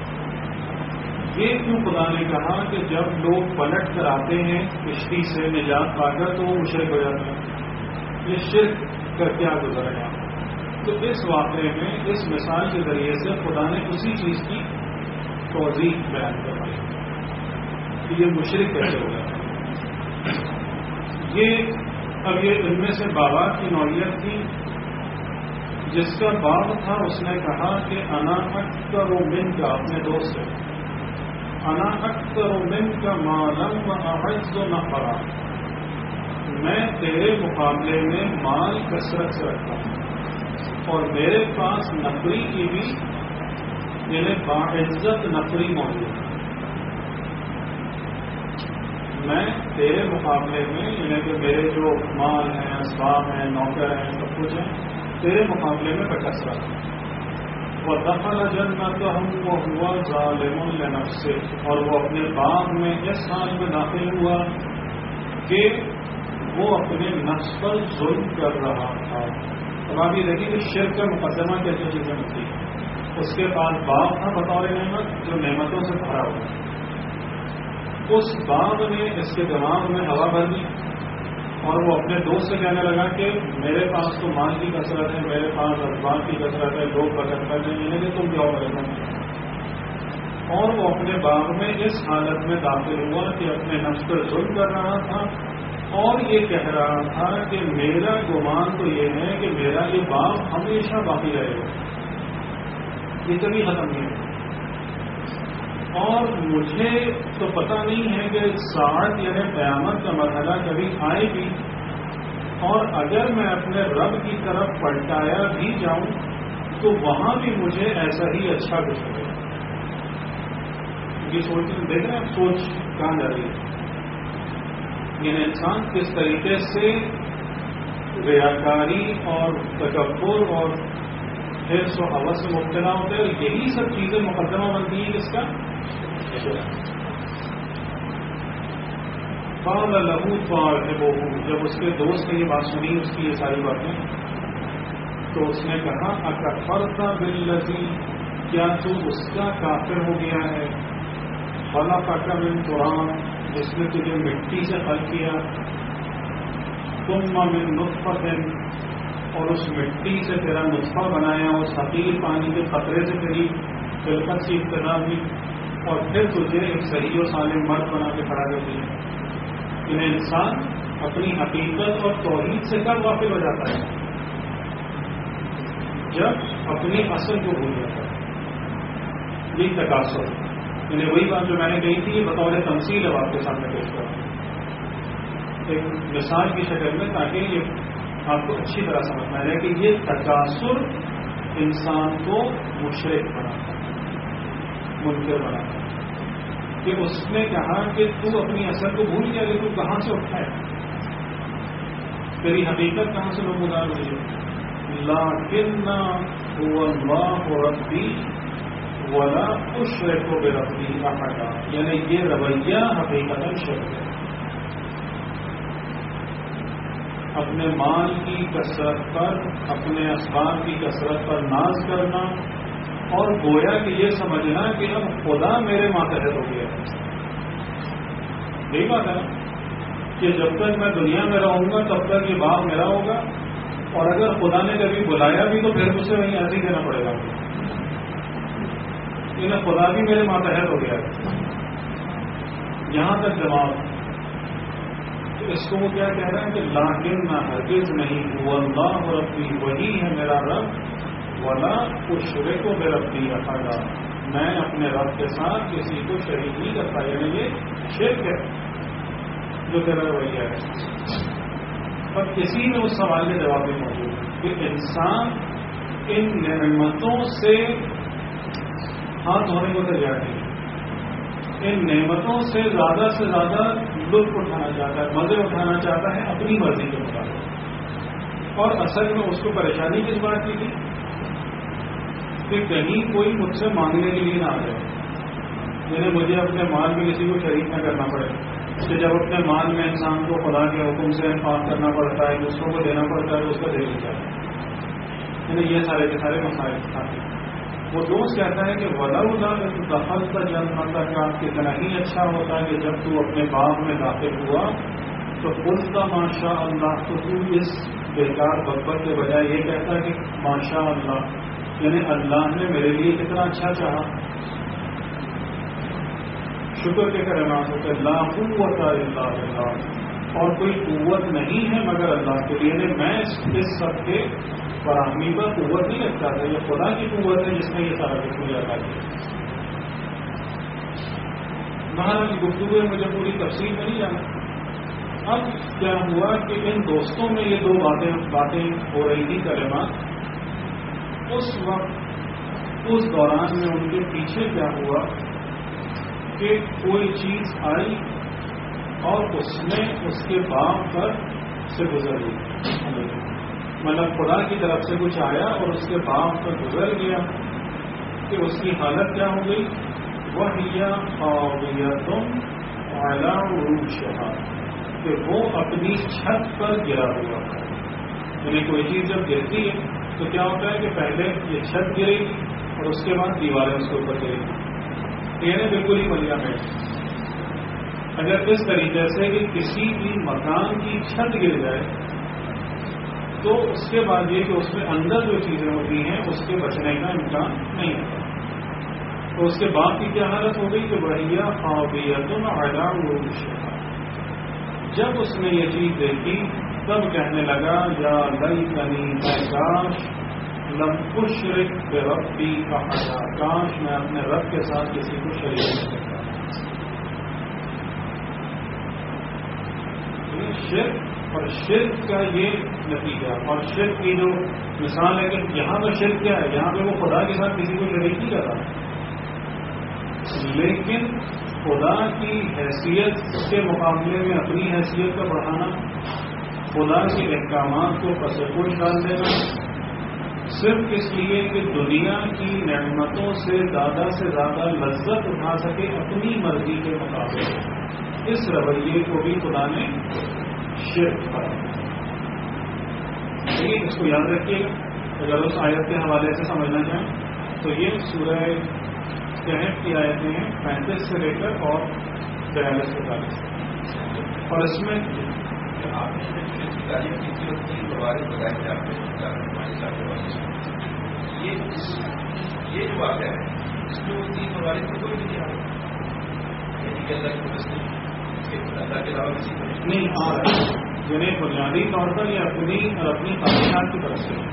Speaker 1: یہ کیوں خدا نے کہا کہ جب لوگ پلٹ کر آتے ہیں کشتی سے نجات پا کر تو وہ مشرک ہو جاتے ہیں، یہ شرک کا کیا گزر گیا؟ تو اس واقعے میں اس مثال کے ذریعے سے خدا نے اسی چیز کی توضیح بیان کروائی کہ یہ مشرک کیسے ہو گیا۔ یہ اب یہ ان میں سے باغات کی نوعیت تھی، جس کا باغ تھا اس نے کہا کہ انا اکثر من کا، اپنے دوست سے، انا اکثر من کا معلوم و اعز و نفرا، میں تیرے مقابلے میں مال کثرت سے رکھتا ہوں، اور میرے پاس نفری کی بھی یعنی باعزت نفری موجود ہے۔ میں تیرے مقابلے میں یعنی کہ میرے جو مال ہیں، اسباب ہیں، نوکر ہیں، سب کچھ ہیں، تیرے مقابلے میں بکثرت ہے۔ وہ دخل جنتہ وہو ظالم لنفسہ، اور وہ اپنے باغ میں اس حال میں داخل ہوا کہ وہ اپنے نفس پر ظلم کر رہا تھا۔ اب آپ یہ دیکھیں کہ شرک کا مقدمہ کیسی چیزیں ہوتی ہیں۔ اس کے پاس باغ تھا بطور نعمت جو نعمتوں سے بھرا ہوا، اس باغ نے اس کے دماغ میں ہوا بھر دی، اور وہ اپنے دوست سے کہنے لگا کہ میرے پاس تو مال کی کثرت ہے، میرے پاس اسباب کی کثرت ہے، لوگ بچت کر رہے ہیں، کہ تم کیا کرو۔ اور وہ اپنے باغ میں اس حالت میں داخل ہوا کہ اپنے نفس پر ظلم کر رہا تھا، اور یہ کہہ رہا تھا کہ میرا گمان تو یہ ہے کہ میرا یہ باغ ہمیشہ باقی رہے گا، یہ کبھی ختم نہیں ہوگا، اور مجھے تو پتہ نہیں ہے کہ ساعت یعنی قیامت کا مرحلہ کبھی آئے گی، اور اگر میں اپنے رب کی طرف پلٹایا بھی جاؤں تو وہاں بھی مجھے ایسا ہی اچھا کچھ ہوگا۔ یہ سوچ دیکھ رہے ہیں آپ، سوچ کہاں جا رہی ہے؟ یعنی انسان کس طریقے سے ریاکاری اور تکبر اور حرص و ہوس سے مبتلا ہوتے ہیں، اور یہی سب چیزیں مقدمہ بنتی ہیں کس کا؟ قال له صاحبه، جب اس کے دوست نے یہ بات سنی اس کی یہ ساری باتیں، تو اس نے کہا اکفرت بالذی، کیا تو اس کا کافر ہو گیا ہے، خلقک من تراب، جس نے تجھے مٹی سے خلق کیا، ثم من نطفۃ، اور اس مٹی سے تیرا نطفہ بنایا، اس حقیر پانی کے قطرے سے تیری خلقت کی ابتدا ہوئی، اور پھر تجھے ایک صحیح و سالم مرد بنا کے کھڑا کر دیا۔ انہیں انسان اپنی حقیقت اور توحید سے کب واقف ہو جاتا ہے؟ جب اپنی اصل کو بھول جاتا ہے۔ یہ تکاثر، یعنی وہی بات جو میں نے کہی تھی، یہ بطور تمثیل اب آپ کے سامنے پیش کرتا ہوں ایک مثال کی شکل میں، تاکہ یہ آپ کو اچھی طرح سمجھ میں آئے کہ یہ تکاثر انسان کو مشرک بناتا ہے، منکر بناتا ہے، کہ اس نے کہا کہ تو اپنی اصل کو بھول گیا کہ تو کہاں سے اٹھا ہے، تیری حقیقت کہاں سے نمودار ہوئی ہے۔ لیکن هو اللہ ربی ولا اشرک بربی احدا، یعنی یہ رویہ حقیقت شرک ہے۔ اپنے مال کی کثرت پر، اپنے اسباب کی کثرت پر ناز کرنا، اور گویا کہ یہ سمجھنا کہ اب خدا میرے ماتحت ہو گیا. یہی بات ہے کہ جب تک میں دنیا میں رہوں گا تب تک یہ باپ میرا ہوگا، اور اگر خدا نے کبھی بلایا بھی تو پھر مجھ سے وہیں ایسے ہی دینا پڑے گا. انہیں خدا بھی میرے ماتحت ہو گیا. یہاں تک جواب. تو اس کو وہ کیا کہہ رہے ہیں کہ لیکن نہ ہرگز نہیں، وہ اللہ ربی، وہی ہے میرا رب، ولا اشرک کو بے ربی احدا، میں اپنے رب کے ساتھ کسی کو شریک نہیں کرتا. یعنی یہ شرک ہے جو تیرا رویہ ہے. اور کسی میں اس سوال کے جواب میں موجود ہے کہ انسان ان نعمتوں سے ہاتھ دھونے کو تیار نہیں، ان نعمتوں سے زیادہ سے زیادہ لطف اٹھانا چاہتا ہے، مزے اٹھانا چاہتا ہے اپنی مرضی کے مطابق. اور اصل میں اس کو پریشانی کس بات کی تھی کہ کہیں کوئی مجھ سے مانگنے کے لیے نہ آ جائے، یعنی مجھے اپنے مال میں کسی کو شریک نہ کرنا پڑے. کہ جب اپنے مال میں انسان کو خدا کے حکم سے انفاق کرنا پڑتا ہے، دوسروں کو دینا پڑتا ہے تو اس کا دل جاتا ہے. یعنی یہ سارے کے سارے مسائل تھے. وہ دوست کہتا ہے کہ ولولا دخلت جنتک کا کتنا ہی اچھا ہوتا ہے کہ جب تو اپنے باغ میں داخل ہوا تو قلت ماشاء اللہ، تو تو اس بیکار بکبک کے بجائے یہ کہتا کہ ماشاء اللہ، یعنی اللہ نے میرے لیے کتنا اچھا چاہا. شکر کے کلمات ہوتے لا قوت الا باللہ، اور کوئی قوت نہیں ہے مگر اللہ کے لیے. یعنی میں اس سب کے فراہمی پر قوت نہیں رکھتا تھا، یہ خدا کی قوت ہے جس نے یہ سارا کچھ مجھے عطا کیا. مہاراج کی گفتگو ہے، مجھے پوری تفصیل میں نہیں جانا. اب کیا ہوا کہ ان دوستوں میں یہ دو باتیں باتیں ہو رہی تھی کلمات. اس وقت اس دوران میں ان کے پیچھے کیا ہوا کہ کوئی چیز آئی اور اس نے اس کے باپ پر سے گزر گئی. مطلب خدا کی طرف سے کچھ آیا اور اس کے باپ پر گزر گیا کہ اس کی حالت کیا ہو گئی، وَهِيَ خَاوِيَةٌ عَلَىٰ عُرُوشِهَا، کہ وہ اپنی چھت پر گرا ہوا ہے. یعنی کوئی چیز جب گرتی ہے تو کیا ہوتا ہے کہ پہلے یہ چھت گرے گی اور اس کے بعد دیواریں اس کے اوپر گرے گی. یعنی بالکل ہی بلیا میں اگر اس طریقے سے کہ کسی بھی مکان کی چھت گر جائے تو اس کے بعد یہ کہ اس میں اندر جو چیزیں ہوتی ہیں اس کے بچنے کا امکان نہیں ہوتا. تو اس کے بعد کی کیا حالت ہو گئی کہ بڑھیا خاویۃ علی عروشہا. جب اس نے یہ چیز دیکھی تب کہنے لگا یا لیتنی، میں کاش لم اشرک بربی احدا، کاش میں اپنے رب کے ساتھ کسی کو شریک نہیں کرتا. شرک اور شرک کا یہ نتیجہ، اور شرک کی جو مثال ہے کہ یہاں پر شرک کیا ہے، یہاں پہ وہ خدا کے ساتھ کسی کو شریک نہیں کر رہا، لیکن خدا کی حیثیت کے مقابلے میں اپنی حیثیت کا بڑھانا، خدا کے احکامات کو پس پوش ڈال دینا، صرف اس لیے کہ دنیا کی نعمتوں سے زیادہ سے زیادہ لذت اٹھا سکے اپنی مرضی کے مطابق. اس رویے کو بھی خدا نے شرک کرا. لیکن اس کو یاد رکھیے گا، اگر اس آیت کے حوالے سے سمجھنا چاہیں تو یہ سورہ کہف کی آیتیں ہیں پینتیس سے لے کر اور بیالیس سے چالیس، اور اس میں
Speaker 2: آپ نے تعلیم کی تھی اس کی بارے بتائی تھی آپ نے، یہ جو واقعہ ہے اس میں وہ تین مبارک میں کوئی بھی نہیں آ اللہ کے علاوہ کسی کو
Speaker 1: نہیں آ رہا، جنہیں بنیادی طور پر یہ اپنی اور اپنی خواہشات کی طرف سے.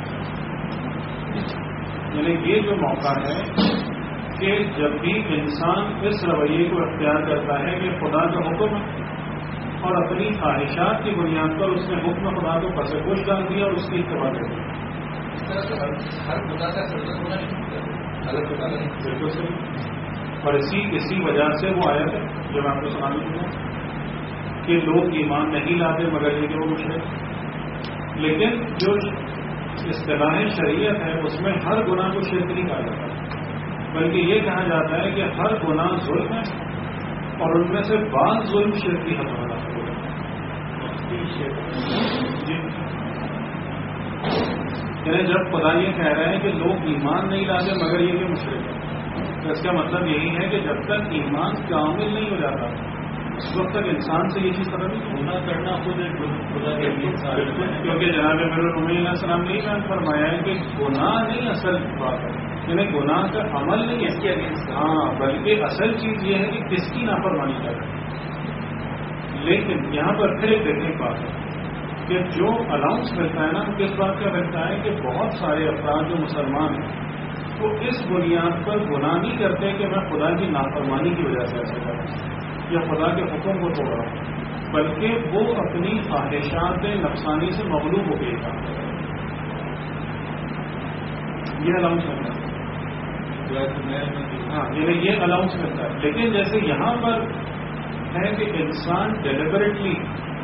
Speaker 1: یعنی یہ جو موقع ہے کہ جب بھی انسان اس رویے کو اختیار کرتا ہے کہ خدا کا حکم ہے اور اپنی خواہشات کی بنیاد پر اس نے حکم خدا کو پس پوش ڈال دیا اور اس کی اتباع کر دی.
Speaker 2: اس طرح سے ہر خدا کا سرزد ہونا نہیں الگ خدا نہیں.
Speaker 1: بالکل صحیح. اور اسی اسی وجہ سے وہ آیا ہے جب آپ کو سنانے دوں کہ لوگ ایمان نہیں لاتے مگر یہ کہ وہ مشرک. لیکن جو اصطلاح شریعت ہے اس میں ہر گناہ کو شرک نہیں کہا جاتا، بلکہ یہ کہا جاتا ہے کہ ہر گناہ ظلم ہے اور ان میں سے بعض ظلم شرک کی حد میں داخل ہوتا ہے. جی یعنی جب خدا یہ کہہ رہے ہیں کہ لوگ ایمان نہیں لاتے مگر یہ کہ مشرک ہے، تو اس کا مطلب یہی ہے کہ جب تک ایمان کامل نہیں ہو جاتا اس وقت تک انسان سے یہ چیز ختم نہیں
Speaker 2: گناہ کرنا خود خدا کے لیے
Speaker 1: کیونکہ جناب امیر علیہ السلام نے یہ فرمایا ہے کہ گناہ نہیں اصل بات ہے، یعنی گناہ کا عمل نہیں ہے اس کے، ہاں بلکہ اصل چیز یہ ہے کہ کس کی نافرمانی کر رہے ہیں۔ لیکن یہاں پر پھر ایک دیکھنے کی بات ہے کہ جو الاؤنس ملتا ہے نا وہ کس بات کا ملتا ہے کہ بہت سارے افراد جو مسلمان ہیں تو اس بنیاد پر گناہ نہیں کرتے کہ میں خدا کی نافرمانی کی وجہ سے ایسا کر رہا ہوں یا خدا کے حکم کو توڑ رہا ہوں، بلکہ وہ اپنی خواہشات نفسانی سے مغلوب ہو گئی کام کر رہے ہیں۔ یہ الاؤنس ملتا ہے، ہاں یعنی یہ الاؤنس ملتا ہے۔ لیکن جیسے یہاں پر ہے کہ انسان ڈیلیبریٹلی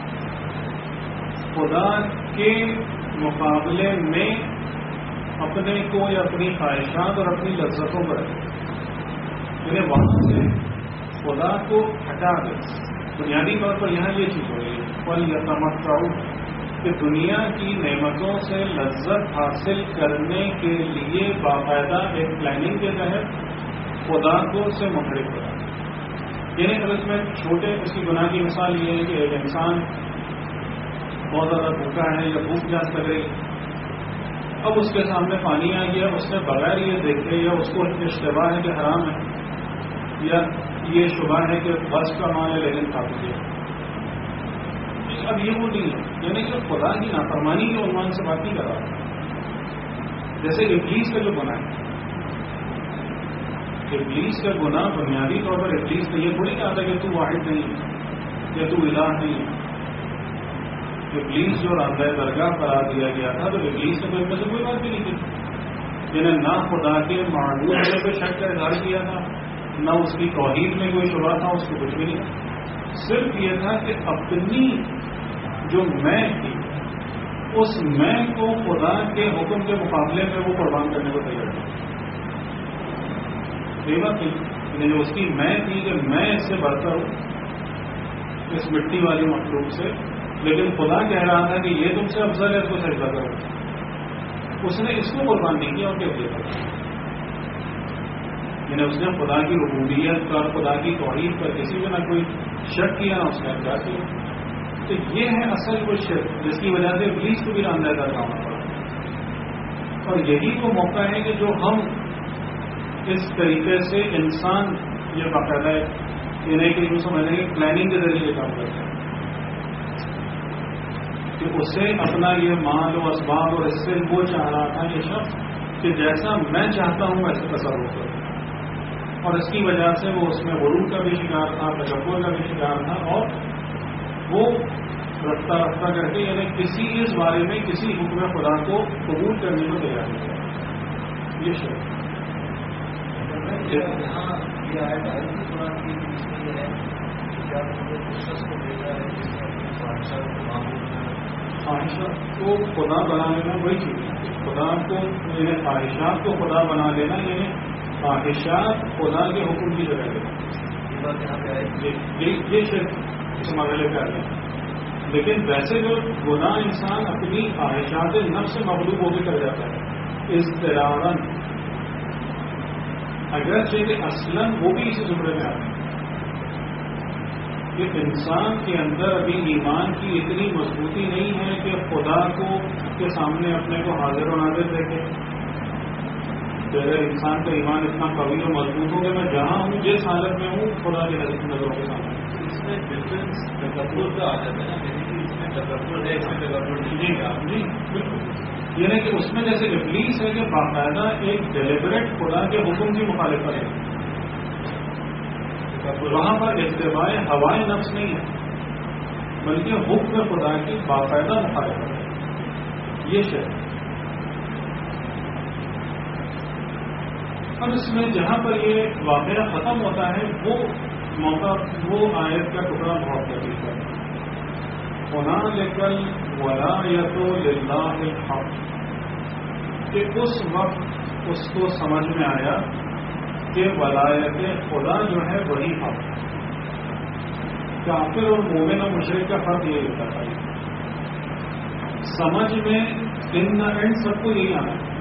Speaker 1: خدا کے مقابلے میں اپنے کو یا اپنی خواہشات اور اپنی لذتوں پر یعنی وہاں سے خدا کو ہٹا دے، بنیادی طور پر یہاں یہ چیز ہو رہی ہے پل یا تمتع کہ دنیا کی نعمتوں سے لذت حاصل کرنے کے لیے باقاعدہ ایک پلاننگ کے تحت خدا کو اس سے منحرف کرا، یعنی اگر اس میں چھوٹے اس کی گناہ کی مثال یہ ہے کہ ایک انسان بہت زیادہ بھوکا ہے یا بھوک پیاس لگ رہی، اب اس کے سامنے پانی آ گیا، اس نے بغیر یہ دیکھے یا اس کو اشتباہ ہے کہ حرام ہے یا یہ شبہ ہے کہ بس کا مال ہے لیکن کھا دیا، اب یہ وہ نہیں ہے، یعنی کہ خدا کی نافرمانی کے عنوان سے بات نہیں کر رہا۔ جیسے ابلیس کا جو گناہ ہے، ابلیس کا گناہ بنیادی طور پر ابلیس نے یہ تھوڑی کہا تھا کہ تو واحد نہیں ہے یا تو الہ نہیں ہے۔ ابلیس جو راندہ درگاہ قرار دیا گیا تھا تو ابلیس نے کوئی کوئی بات بھی نہیں کی، جنہیں نہ خدا کے معبود ہونے پہ شک کا اظہار کیا تھا، نہ اس کی توحید میں کوئی شبہ تھا، اس کو کچھ بھی نہیں، صرف یہ تھا کہ اپنی جو میں تھی اس میں کو خدا کے حکم کے مقابلے میں وہ قربان کرنے کو تیار تھا۔ یہ بات نہیں، جو اس کی میں تھی کہ میں اس سے برتر ہوں اس مٹی والی مخلوق سے، لیکن خدا کہہ رہا تھا کہ یہ تم سے افضل ہے، اس کو سجدہ کرو، اس نے اس کو قربان نہیں کیا اور کیا دیا تھا، یعنی اس نے خدا کی ربوبیت پر خدا کی توحید پر کسی میں نہ کوئی شک کیا نہ اس کا انکار کیا۔ تو یہ ہے اصل وہ شک جس کی وجہ سے ابلیس کو بھی راندہ درگاہ ہونا پڑا، اور یہی وہ موقع ہے کہ جو ہم اس طریقے سے انسان یہ باقاعدہ یہ نہیں کہ یوں سمجھیں کہ پلاننگ کے ذریعے کام کرتے ہیں کہ اسے اپنا یہ مال و اسباب اور اس سے وہ چاہ رہا تھا یہ شخص کہ جیسا میں چاہتا ہوں ویسے تصرف کروں، اور اس کی وجہ سے وہ اس میں غرور کا بھی شکار تھا، تکبر کا بھی شکار تھا، اور وہ رفتہ رفتہ کر کے یعنی کسی اس بارے میں کسی حکم خدا کو قبول کرنے کو تیار نہیں ہے۔ یہ شخص
Speaker 2: یہاں یہ آئے گا
Speaker 1: خواہشات کو خدا بنا لینا وہی چیز ہے، خدا کو یعنی خواہشات کو خدا بنا لینا یعنی خواہشات خدا کے حکم کی جگہ لینا، یہ شرک مرحلے پہ آ گیا۔ لیکن ویسے جو گناہ انسان اپنی خواہشات نفس سے مغلوب ہو کے کر جاتا ہے اضطرارن، اگرچہ کہ اصلاً وہ بھی اسی زمرے میں آتے ہیں کہ انسان کے اندر ابھی ایمان کی اتنی مضبوطی نہیں ہے کہ خدا کو کے سامنے اپنے کو حاضر و ناظر دیکھے، کہ اگر انسان کا ایمان اتنا قوی و مضبوط ہو کہ میں جہاں ہوں جس حالت میں ہوں خدا کے نظروں کے سامنے،
Speaker 2: اس میں ڈفرینس تکبر کا آ جاتا ہے نا، اس میں تکبر ہے، اس میں تکبر نہیں ہے۔
Speaker 1: جی بالکل، یعنی کہ اس میں جیسے ابلیس ہے کہ باقاعدہ ایک ڈیلیبریٹ خدا کے حکم کی مخالفت ہے، وہاں پر اتباع ہوائے نفس نہیں ہے بلکہ حکم خدا کی باقاعدہ مخالفت ہے، یہ شے۔ اب اس میں جہاں پر یہ واقعہ ختم ہوتا ہے وہ موقع وہ آیت کا ٹکڑا بہت لطیف ہے، هُنَالِكَ الْوَلَایَةُ لِلَّهِ الْحَقِّ، کہ اس وقت اس کو سمجھ میں آیا کہ ولایت خدا جو ہے وہی حق ہے۔ کافر اور مومن اور مشرک کا فرق یہ ہوتا ہے سمجھ میں ان دا اینڈ سب کو یہی آنا ہے،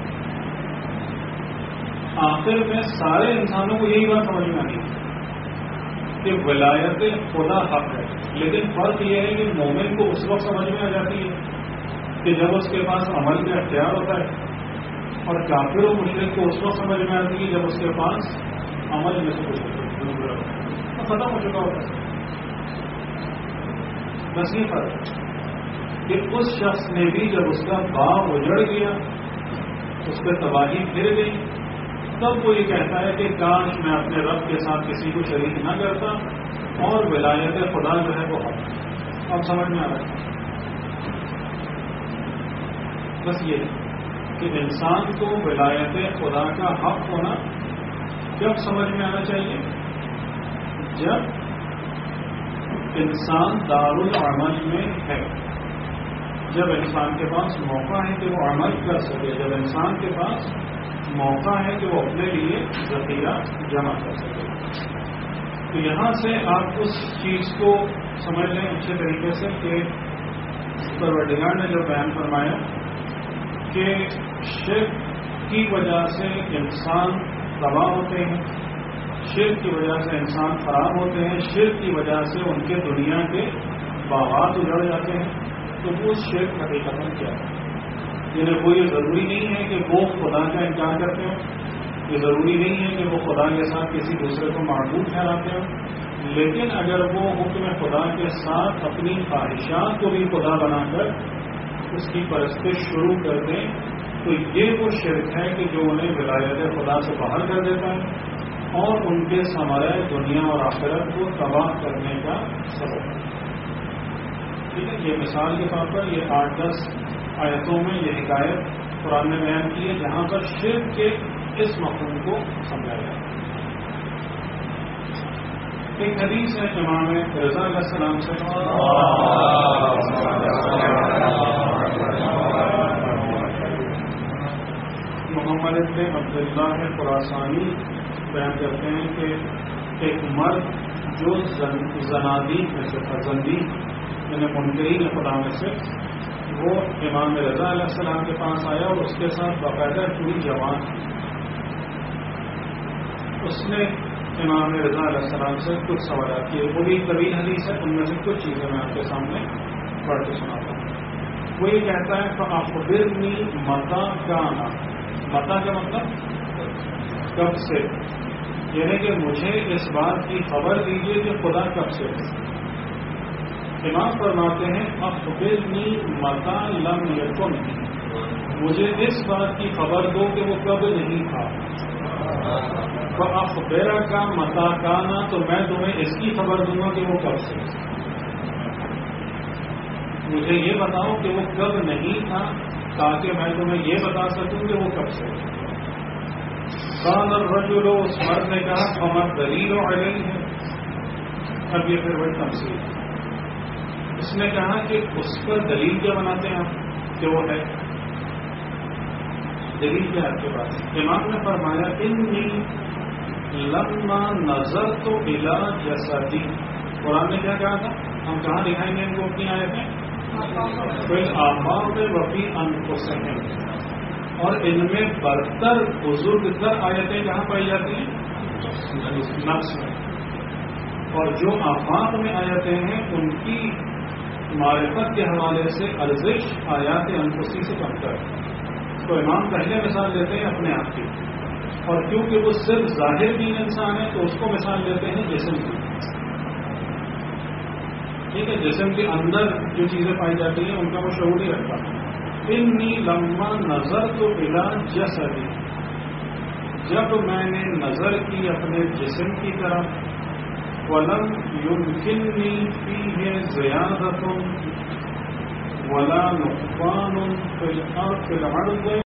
Speaker 1: آخر میں سارے انسانوں کو یہی بات سمجھ میں آنی ہے کہ ولایت خدا حق ہے، لیکن فرق یہ ہے کہ مومن کو اس وقت سمجھ میں آ جاتی ہے کہ جب اس کے پاس عمل کا اختیار ہوتا ہے، اور کافر و مشرک کو اس وقت سمجھ میں آتی ہے جب اس کے پاس عمل میں سے کچھ ختم ہو چکا ہوتا ہے۔ بس یہ فرق ہے کہ اس شخص نے بھی جب اس کا باغ اجڑ گیا، اس پہ تباہی پھر گئی، تب وہ یہ کہتا ہے کہ کاش میں اپنے رب کے ساتھ کسی کو شریک نہ کرتا، اور ولایت خدا جو ہے وہ حق۔ اب سمجھ میں آ رہا ہے بس یہ کہ انسان کو ولایت خدا کا حق ہونا کب سمجھ میں آنا چاہیے؟ جب انسان دارالعمل میں ہے، جب انسان کے پاس موقع ہے کہ وہ عمل کر سکے، جب انسان کے پاس موقع ہے کہ وہ اپنے لیے ذخیرہ جمع کر سکے۔ تو یہاں سے آپ اس چیز کو سمجھ لیں اچھے طریقے سے کہ پروردگار نے جو بیان فرمایا کہ شرک کی وجہ سے انسان تباہ ہوتے ہیں، شرک کی وجہ سے انسان خراب ہوتے ہیں، شرک کی وجہ سے ان کے دنیا کے باغات اجڑ جاتے ہیں، تو وہ شرک حقیقت میں کیا ہے؟ یعنی وہ یہ ضروری نہیں ہے کہ وہ خدا کا انکار کرتے ہوں، یہ ضروری نہیں ہے کہ وہ خدا کے ساتھ کسی دوسرے کو معبود ٹھہراتے ہوں، لیکن اگر وہ حکم خدا کے ساتھ اپنی خواہشات کو بھی خدا بنا کر اس کی پرستش شروع کر دیں، تو یہ وہ شرک ہے کہ جو انہیں ولایت خدا سے باہر کر دیتا ہے اور ان کے ثمرہ دنیا اور آخرت کو تباہ کرنے کا سبب ہے۔ ٹھیک ہے، یہ مثال کے طور پر یہ آٹھ دس آیتوں میں یہ حکایت قرآن نے بیان کی ہے جہاں پر شرک کے اس مفہوم کو سمجھایا ہے۔ ایک حدیث ہے امام رضا علیہ السلام سے، محمد بن عبداللہ خراسانی بیان کرتے ہیں کہ ایک مرد جو زنادیق میں سے تھا، زندیق یعنی منکرین خدا میں سے، وہ امام رضا علیہ السلام کے پاس آیا اور اس کے ساتھ باقاعدہ پوری جوان تھی۔ اس نے امام رضا علیہ السلام سے کچھ سوالات کیے، وہ بھی طویل حدیث ہے، ان میں سے کچھ چیزیں میں آپ کے سامنے پڑھ کے سناتا ہوں۔ وہ یہ کہتا ہے فَأَخْبِرْنِي مَتَى كَانَ، متا کا مطلب کب سے، یعنی کہ مجھے اس بات کی خبر دیجیے کہ خدا کب سے ہے۔ امام فرماتے ہیں اخبرنی متی لم یکن، مجھے اس بات کی خبر دو کہ وہ کب نہیں تھا۔ فاخبرک متی کان، تو میں تمہیں اس کی خبر دوں گا کہ وہ کب سے۔ مجھے یہ بتاؤ کہ وہ کب نہیں تھا تاکہ میں تمہیں یہ بتا سکوں کہ وہ کب سے۔ قال الرجل، اس مرد نے کہا فما الدلیل علیہ، اب یہ پھر وہی تمثیل ہے۔ اس نے کہا کہ اس پر دلیل کیا بناتے ہیں آپ کہ وہ ہے، دلیل کیا آپ کے پاس؟ امام نے فرمایا انی لما نظرت الی جسدی، قرآن نے کیا کہا تھا؟ ہم کہاں دکھائیں گے ان کو اپنی آیتیں؟ فی الآفاق وفی انفسہم، اور ان میں برتر بزرگ تر آیتیں کہاں پائی جاتی ہیں؟ نفس میں، اور جو آفاق میں آیتیں ہیں ان کی معرفت کے حوالے سے ارزش آیات انفسی سے کم کر۔ تو امام پہلے مثال دیتے ہیں اپنے آپ کی، اور کیونکہ وہ صرف ظاہر دین انسان ہے تو اس کو مثال دیتے ہیں جسم کی۔ ٹھیک ہے، جسم کے اندر جو چیزیں پائی جاتی ہیں ان کا وہ شعور ہی رکھتا ہے۔ انی لما نظر تو بلا جسدی، جب میں نے نظر کی اپنے جسم کی طرف، ولم يمكنني فيه زيادة ولا نقصان في الأرض